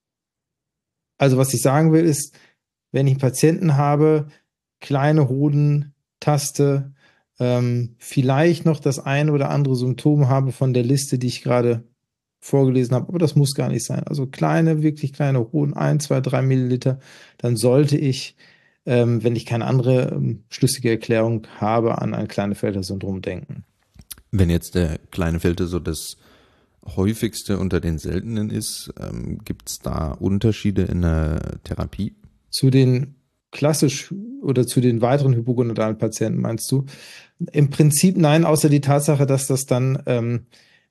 Also was ich sagen will ist, wenn ich einen Patienten habe, kleine Hoden, Taste, ähm, vielleicht noch das eine oder andere Symptom habe von der Liste, die ich gerade vorgelesen habe, aber das muss gar nicht sein. Also kleine, wirklich kleine Hoden, ein, zwei, drei Milliliter, dann sollte ich, ähm, wenn ich keine andere ähm, schlüssige Erklärung habe, an ein Klinefelter-Syndrom denken. Wenn jetzt der Klinefelter so das häufigste unter den seltenen ist, ähm, gibt es da Unterschiede in der Therapie? Zu den klassisch oder zu den weiteren hypogonadalen Patienten meinst du? Im Prinzip nein, außer die Tatsache, dass das dann, ähm,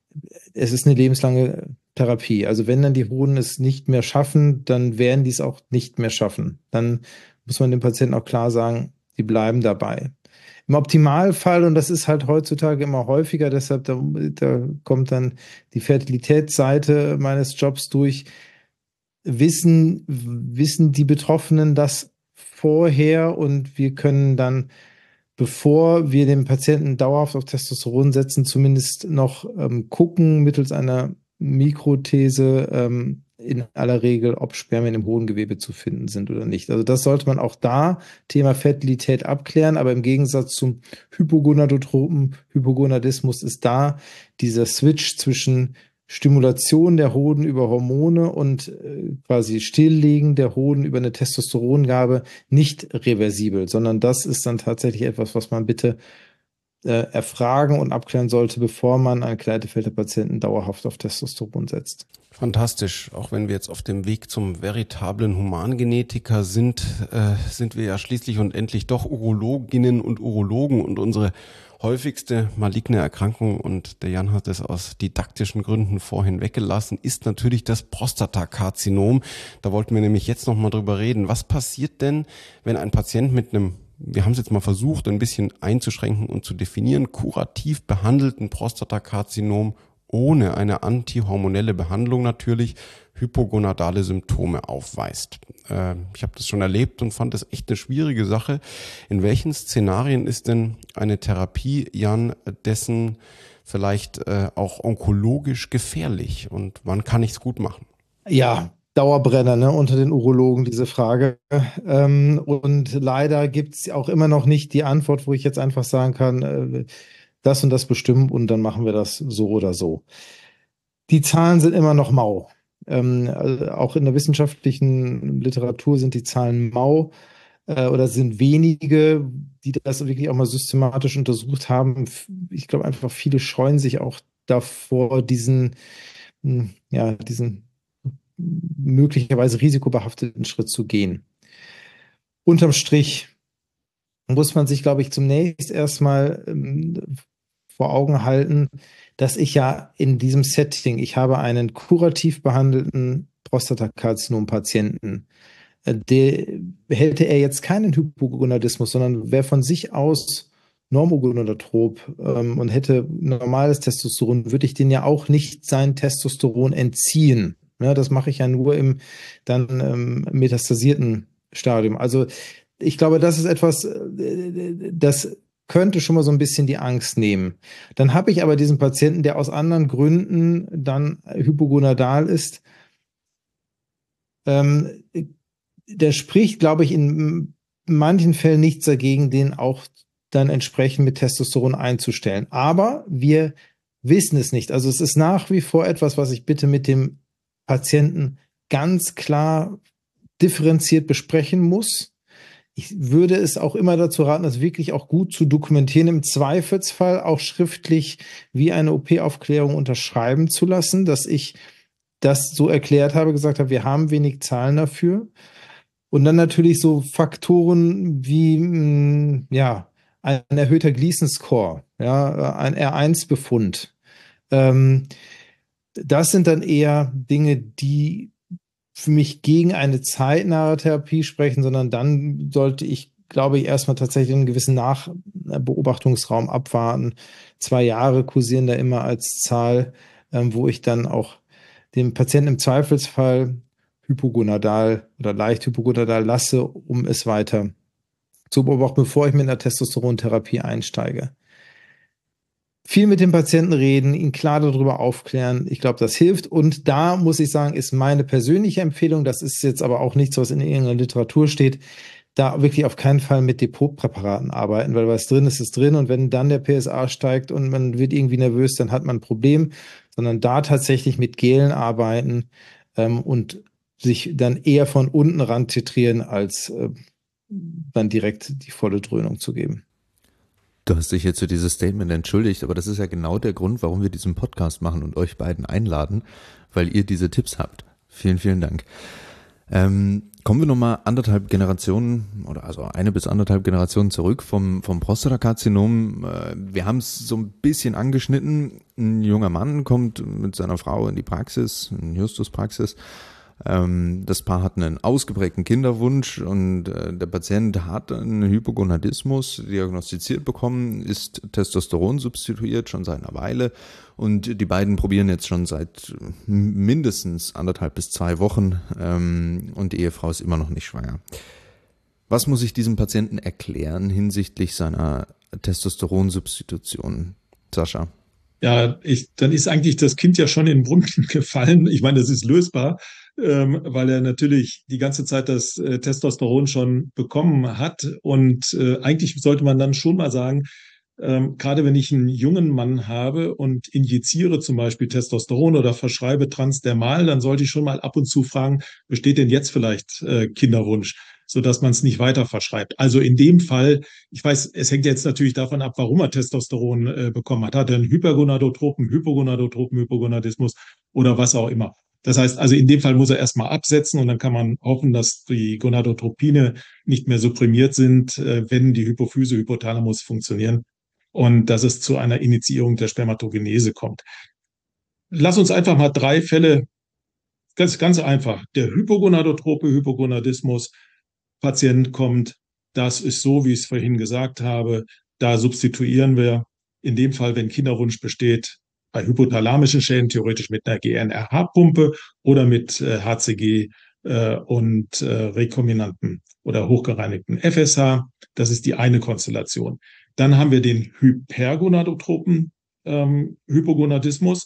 es ist eine lebenslange Therapie. Also wenn dann die Hoden es nicht mehr schaffen, dann werden die es auch nicht mehr schaffen. Dann muss man dem Patienten auch klar sagen, die bleiben dabei. Im Optimalfall, und das ist halt heutzutage immer häufiger, deshalb da, da kommt dann die Fertilitätsseite meines Jobs durch, wissen, wissen die Betroffenen das vorher und wir können dann, bevor wir den Patienten dauerhaft auf Testosteron setzen, zumindest noch ähm, gucken mittels einer Mikrothese ähm, in aller Regel, ob Spermien im Hodengewebe zu finden sind oder nicht. Also das sollte man auch da, Thema Fertilität, abklären, aber im Gegensatz zum Hypogonadotropen, Hypogonadismus ist da dieser Switch zwischen Stimulation der Hoden über Hormone und äh, quasi Stilllegen der Hoden über eine Testosterongabe nicht reversibel, sondern das ist dann tatsächlich etwas, was man bitte äh, erfragen und abklären sollte, bevor man einen Klinefelter-Patienten dauerhaft auf Testosteron setzt. Fantastisch. Auch wenn wir jetzt auf dem Weg zum veritablen Humangenetiker sind, äh, sind wir ja schließlich und endlich doch Urologinnen und Urologen und unsere häufigste maligne Erkrankung, und der Jan hat es aus didaktischen Gründen vorhin weggelassen, ist natürlich das Prostatakarzinom. Da wollten wir nämlich jetzt nochmal drüber reden. Was passiert denn, wenn ein Patient mit einem, wir haben es jetzt mal versucht, ein bisschen einzuschränken und zu definieren, kurativ behandelten Prostatakarzinom ohne eine antihormonelle Behandlung natürlich hypogonadale Symptome aufweist. Äh, ich habe das schon erlebt und fand das echt eine schwierige Sache. In welchen Szenarien ist denn eine Therapie, Jan, dessen vielleicht äh, auch onkologisch gefährlich, und wann kann ich es gut machen? Ja, Dauerbrenner, ne, unter den Urologen, diese Frage. Ähm, und leider gibt es auch immer noch nicht die Antwort, wo ich jetzt einfach sagen kann, äh, das und das bestimmen und dann machen wir das so oder so. Die Zahlen sind immer noch mau. Ähm, also auch in der wissenschaftlichen Literatur sind die Zahlen mau äh, oder sind wenige, die das wirklich auch mal systematisch untersucht haben. Ich glaube einfach, viele scheuen sich auch davor, diesen, ja, diesen möglicherweise risikobehafteten Schritt zu gehen. Unterm Strich muss man sich, glaube ich, zunächst erstmal ähm, vor Augen halten, dass ich ja in diesem Setting, ich habe einen kurativ behandelten Prostatakarzinom-Patienten, der, hätte er jetzt keinen Hypogonadismus, sondern wäre von sich aus normogonadotrop ähm, und hätte normales Testosteron, würde ich den ja auch nicht sein Testosteron entziehen. Ja, das mache ich ja nur im dann ähm, metastasierten Stadium. Also ich glaube, das ist etwas, das könnte schon mal so ein bisschen die Angst nehmen. Dann habe ich aber diesen Patienten, der aus anderen Gründen dann hypogonadal ist. Ähm, der spricht, glaube ich, in manchen Fällen nichts dagegen, den auch dann entsprechend mit Testosteron einzustellen. Aber wir wissen es nicht. Also es ist nach wie vor etwas, was ich bitte mit dem Patienten ganz klar differenziert besprechen muss. Ich würde es auch immer dazu raten, das wirklich auch gut zu dokumentieren, im Zweifelsfall auch schriftlich wie eine O P-Aufklärung unterschreiben zu lassen, dass ich das so erklärt habe, gesagt habe, wir haben wenig Zahlen dafür. Und dann natürlich so Faktoren wie, mh, ja, ein erhöhter Gleason-Score, ja, ein R eins Befund. Ähm, das sind dann eher Dinge, die für mich gegen eine zeitnahe Therapie sprechen, sondern dann sollte ich, glaube ich, erstmal tatsächlich einen gewissen Nachbeobachtungsraum abwarten. Zwei Jahre kursieren da immer als Zahl, ähm, wo ich dann auch dem Patienten im Zweifelsfall hypogonadal oder leicht hypogonadal lasse, um es weiter zu beobachten, bevor ich mit einer Testosterontherapie einsteige. Viel mit dem Patienten reden, ihn klar darüber aufklären. Ich glaube, das hilft. Und da muss ich sagen, ist meine persönliche Empfehlung, das ist jetzt aber auch nichts, was in irgendeiner Literatur steht, da wirklich auf keinen Fall mit Depotpräparaten arbeiten, weil was drin ist, ist drin. Und wenn dann der P S A steigt und man wird irgendwie nervös, dann hat man ein Problem. Sondern da tatsächlich mit Gelen arbeiten ähm, und sich dann eher von unten ran titrieren, als äh, dann direkt die volle Dröhnung zu geben. Du hast dich jetzt für dieses Statement entschuldigt, aber das ist ja genau der Grund, warum wir diesen Podcast machen und euch beiden einladen, weil ihr diese Tipps habt. Vielen, vielen Dank. Ähm, kommen wir nochmal anderthalb Generationen oder also eine bis anderthalb Generationen zurück vom, vom Prostatakarzinom. Äh, wir haben es so ein bisschen angeschnitten. Ein junger Mann kommt mit seiner Frau in die Praxis, in Justus-Praxis. Ähm, das Paar hat einen ausgeprägten Kinderwunsch und äh, der Patient hat einen Hypogonadismus diagnostiziert bekommen, ist Testosteron substituiert schon seit einer Weile und die beiden probieren jetzt schon seit mindestens anderthalb bis zwei Wochen ähm, und die Ehefrau ist immer noch nicht schwanger. Was muss ich diesem Patienten erklären hinsichtlich seiner Testosteronsubstitution? Sascha? Ja, ich, dann ist eigentlich das Kind ja schon in den Brunnen gefallen. Ich meine, das ist lösbar, ähm, weil er natürlich die ganze Zeit das äh, Testosteron schon bekommen hat. Und äh, eigentlich sollte man dann schon mal sagen, ähm, gerade wenn ich einen jungen Mann habe und injiziere zum Beispiel Testosteron oder verschreibe Transdermal, dann sollte ich schon mal ab und zu fragen, besteht denn jetzt vielleicht äh, Kinderwunsch, sodass man es nicht weiter verschreibt. Also in dem Fall, ich weiß, es hängt jetzt natürlich davon ab, warum er Testosteron äh, bekommen hat. Hat er einen Hypergonadotropen, Hypogonadotropen, Hypogonadismus oder was auch immer. Das heißt, also in dem Fall muss er erstmal absetzen und dann kann man hoffen, dass die Gonadotropine nicht mehr supprimiert sind, äh, wenn die Hypophyse, Hypothalamus funktionieren und dass es zu einer Initiierung der Spermatogenese kommt. Lass uns einfach mal drei Fälle, ganz, ganz einfach. Der Hypogonadotrope, Hypogonadismus, Patient kommt, das ist so, wie ich es vorhin gesagt habe, da substituieren wir in dem Fall, wenn Kinderwunsch besteht, bei hypothalamischen Schäden theoretisch mit einer G N R H-Pumpe oder mit äh, H C G äh, und äh, rekombinanten oder hochgereinigten F S H. Das ist die eine Konstellation. Dann haben wir den Hypergonadotropen ähm, Hypogonadismus.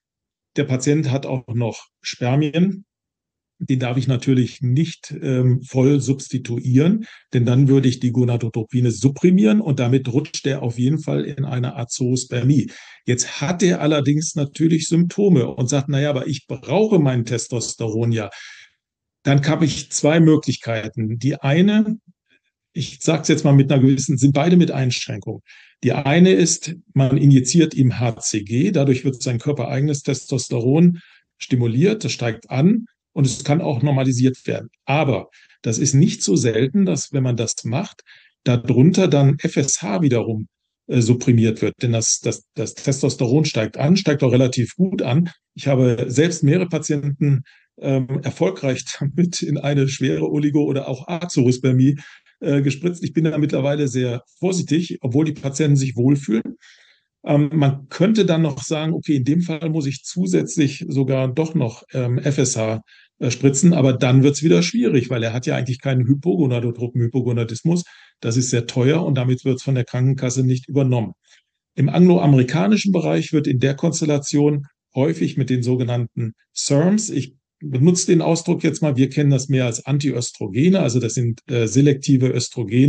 Der Patient hat auch noch Spermien. Den darf ich natürlich nicht ähm, voll substituieren, denn dann würde ich die Gonadotropine supprimieren und damit rutscht er auf jeden Fall in eine Azoospermie. Jetzt hat er allerdings natürlich Symptome und sagt, naja, aber ich brauche mein Testosteron ja. Dann habe ich zwei Möglichkeiten. Die eine, ich sage es jetzt mal mit einer gewissen, sind beide mit Einschränkung. Die eine ist, man injiziert ihm H C G, dadurch wird sein körpereigenes Testosteron stimuliert, das steigt an. Und es kann auch normalisiert werden. Aber das ist nicht so selten, dass, wenn man das macht, darunter dann F S H wiederum äh, supprimiert wird. Denn das, das, das Testosteron steigt an, steigt auch relativ gut an. Ich habe selbst mehrere Patienten ähm, erfolgreich damit in eine schwere Oligo- oder auch Azoospermie äh, gespritzt. Ich bin da mittlerweile sehr vorsichtig, obwohl die Patienten sich wohlfühlen. Ähm, man könnte dann noch sagen, okay, in dem Fall muss ich zusätzlich sogar doch noch ähm, F S H äh, spritzen, aber dann wird es wieder schwierig, weil er hat ja eigentlich keinen Hypogonadotropen-Hypogonadismus. Das ist sehr teuer und damit wird es von der Krankenkasse nicht übernommen. Im angloamerikanischen Bereich wird in der Konstellation häufig mit den sogenannten S E R Ms, ich benutze den Ausdruck jetzt mal, wir kennen das mehr als Antiöstrogene, also das sind äh, selektive Östrogen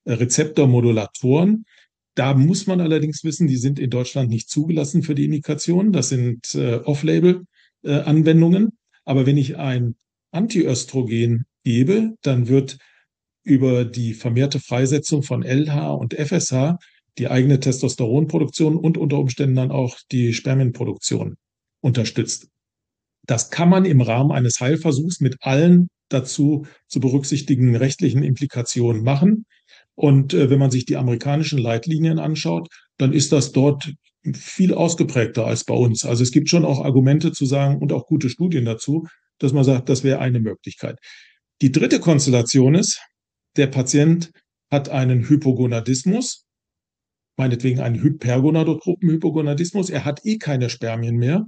Rezeptormodulatoren. Da muss man allerdings wissen, die sind in Deutschland nicht zugelassen für die Indikation. Das sind äh, Off-Label-Anwendungen. Äh, Aber wenn ich ein Antiöstrogen gebe, dann wird über die vermehrte Freisetzung von L H und F S H die eigene Testosteronproduktion und unter Umständen dann auch die Spermienproduktion unterstützt. Das kann man im Rahmen eines Heilversuchs mit allen dazu zu berücksichtigen rechtlichen Implikationen machen. Und äh, wenn man sich die amerikanischen Leitlinien anschaut, dann ist das dort viel ausgeprägter als bei uns. Also es gibt schon auch Argumente zu sagen und auch gute Studien dazu, dass man sagt, das wäre eine Möglichkeit. Die dritte Konstellation ist, der Patient hat einen Hypogonadismus, meinetwegen einen hypergonadotropen Hypogonadismus. Er hat eh keine Spermien mehr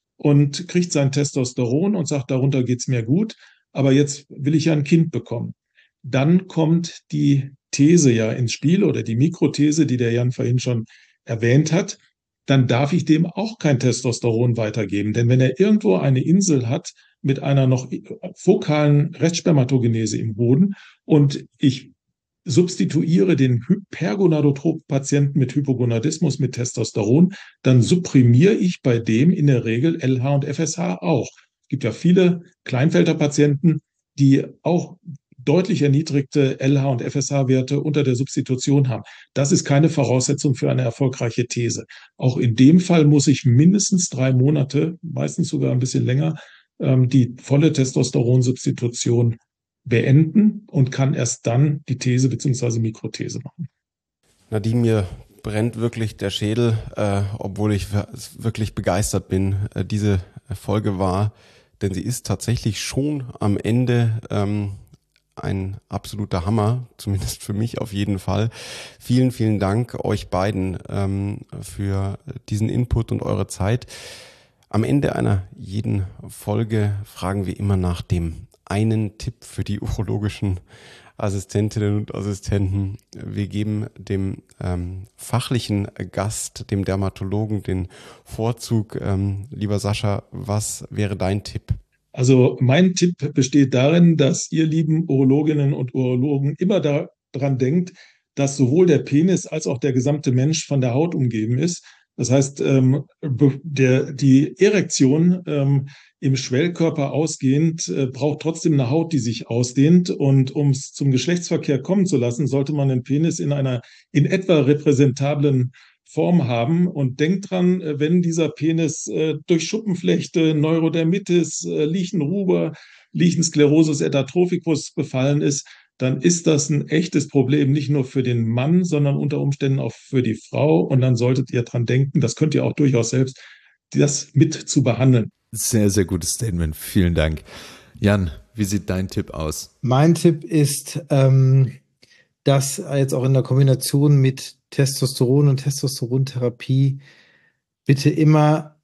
und kriegt sein Testosteron und sagt, darunter geht's mir gut, aber jetzt will ich ja ein Kind bekommen. Dann kommt die These ja ins Spiel oder die Mikrothese, die der Jan vorhin schon erwähnt hat. Dann darf ich dem auch kein Testosteron weitergeben. Denn wenn er irgendwo eine Insel hat mit einer noch fokalen Restspermatogenese im Boden und ich substituiere den Hypergonadotropen-Patienten mit Hypogonadismus mit Testosteron, dann supprimiere ich bei dem in der Regel L H und F S H auch. Es gibt ja viele Klinefelter-Patienten, die auch deutlich erniedrigte L H und F S H-Werte unter der Substitution haben. Das ist keine Voraussetzung für eine erfolgreiche These. Auch in dem Fall muss ich mindestens drei Monate, meistens sogar ein bisschen länger, die volle Testosteronsubstitution beenden und kann erst dann die These bzw. Mikrothese machen. Nadine, mir brennt wirklich der Schädel, äh, obwohl ich wirklich begeistert bin. Äh, diese Folge war, denn sie ist tatsächlich schon am Ende ähm, ein absoluter Hammer, zumindest für mich auf jeden Fall. Vielen, vielen Dank euch beiden ähm, für diesen Input und eure Zeit. Am Ende einer jeden Folge fragen wir immer nach dem einen Tipp für die urologischen Assistentinnen und Assistenten. Wir geben dem ähm, fachlichen Gast, dem Dermatologen, den Vorzug. Ähm, lieber Sascha, was wäre dein Tipp? Also mein Tipp besteht darin, dass ihr lieben Urologinnen und Urologen immer daran denkt, dass sowohl der Penis als auch der gesamte Mensch von der Haut umgeben ist. Das heißt, ähm, der, die Erektion ähm, im Schwellkörper ausgehend äh, braucht trotzdem eine Haut, die sich ausdehnt. Und um es zum Geschlechtsverkehr kommen zu lassen, sollte man den Penis in einer in etwa repräsentablen Form haben. Und denkt dran, wenn dieser Penis äh, durch Schuppenflechte, Neurodermitis, äh, Lichenruber, Lichensklerosus etatrophicus befallen ist, dann ist das ein echtes Problem, nicht nur für den Mann, sondern unter Umständen auch für die Frau. Und dann solltet ihr dran denken, das könnt ihr auch durchaus selbst, das mit zu behandeln. Sehr, sehr gutes Statement. Vielen Dank. Jan, wie sieht dein Tipp aus? Mein Tipp ist, ähm, dass jetzt auch in der Kombination mit Testosteron und Testosterontherapie bitte immer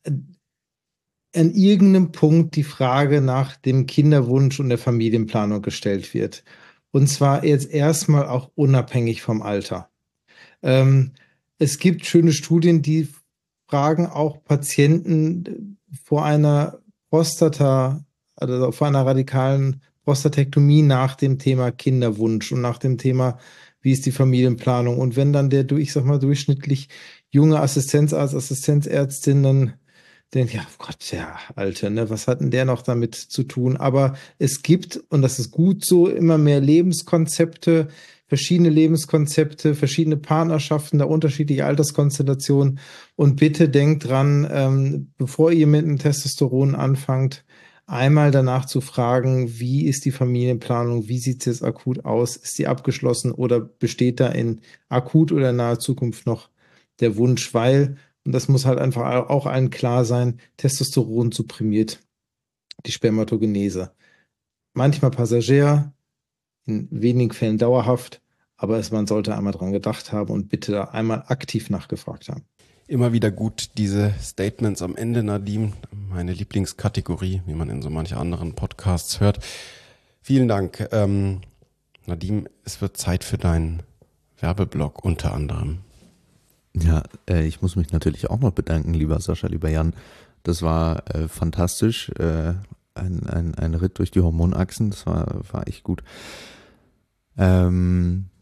an irgendeinem Punkt die Frage nach dem Kinderwunsch und der Familienplanung gestellt wird. Und zwar jetzt erstmal auch unabhängig vom Alter. Ähm, es gibt schöne Studien, die fragen auch Patienten vor einer Prostata, also vor einer radikalen Prostatektomie nach dem Thema Kinderwunsch und nach dem Thema, wie ist die Familienplanung. Und wenn dann der, ich sag mal, durchschnittlich junge Assistenzarzt, Assistenzärztin dann denkt, ja, oh Gott, der Alte, ne, was hat denn der noch damit zu tun? Aber es gibt, und das ist gut so, immer mehr Lebenskonzepte, verschiedene Lebenskonzepte, verschiedene Partnerschaften, da unterschiedliche Alterskonstellationen. Und bitte denkt dran, ähm, bevor ihr mit dem Testosteron anfangt, einmal danach zu fragen, wie ist die Familienplanung, wie sieht es jetzt akut aus, ist die abgeschlossen oder besteht da in akut oder naher Zukunft noch der Wunsch, weil, und das muss halt einfach auch allen klar sein, Testosteron supprimiert die Spermatogenese. Manchmal passagier, in wenigen Fällen dauerhaft, aber es, man sollte einmal dran gedacht haben und bitte da einmal aktiv nachgefragt haben. Immer wieder gut, diese Statements am Ende, Nadine, meine Lieblingskategorie, wie man in so manchen anderen Podcasts hört. Vielen Dank. Ähm, Nadine, es wird Zeit für deinen Werbeblock unter anderem. Ja, äh, ich muss mich natürlich auch noch bedanken, lieber Sascha, lieber Jan. Das war äh, fantastisch. Äh, ein, ein, ein Ritt durch die Hormonachsen, das war, war echt gut. Ähm,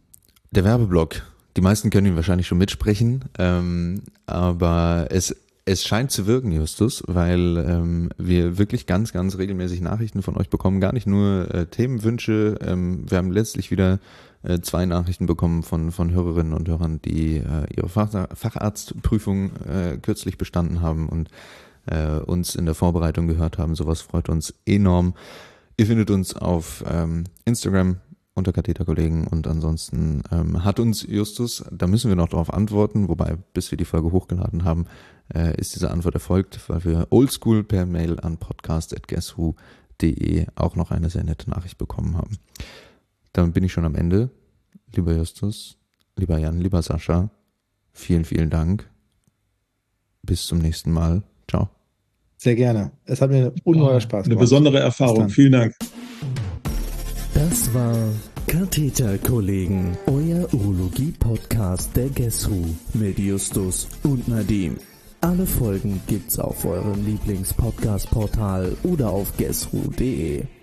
Der Werbeblock. Die meisten können ihn wahrscheinlich schon mitsprechen, ähm, aber es, es scheint zu wirken, Justus, weil ähm, wir wirklich ganz, ganz regelmäßig Nachrichten von euch bekommen. Gar nicht nur äh, Themenwünsche. Ähm, wir haben letztlich wieder äh, zwei Nachrichten bekommen von, von Hörerinnen und Hörern, die äh, ihre Fach, Facharztprüfung äh, kürzlich bestanden haben und äh, uns in der Vorbereitung gehört haben. Sowas freut uns enorm. Ihr findet uns auf ähm, Instagram unter Katheterkollegen und ansonsten ähm, hat uns Justus, da müssen wir noch darauf antworten, wobei bis wir die Folge hochgeladen haben, äh, ist diese Antwort erfolgt, weil wir oldschool per Mail an podcast at guess who punkt de auch noch eine sehr nette Nachricht bekommen haben. Damit bin ich schon am Ende. Lieber Justus, lieber Jan, lieber Sascha, vielen, vielen Dank. Bis zum nächsten Mal. Ciao. Sehr gerne. Es hat mir ungeheuer Spaß gemacht. Eine besondere Erfahrung. Vielen Dank. Das war Katheterkollegen, euer Urologie-Podcast der Guess Who mit Justus und Nadim. Alle Folgen gibt's auf eurem Lieblings-Podcast-Portal oder auf guess who punkt de.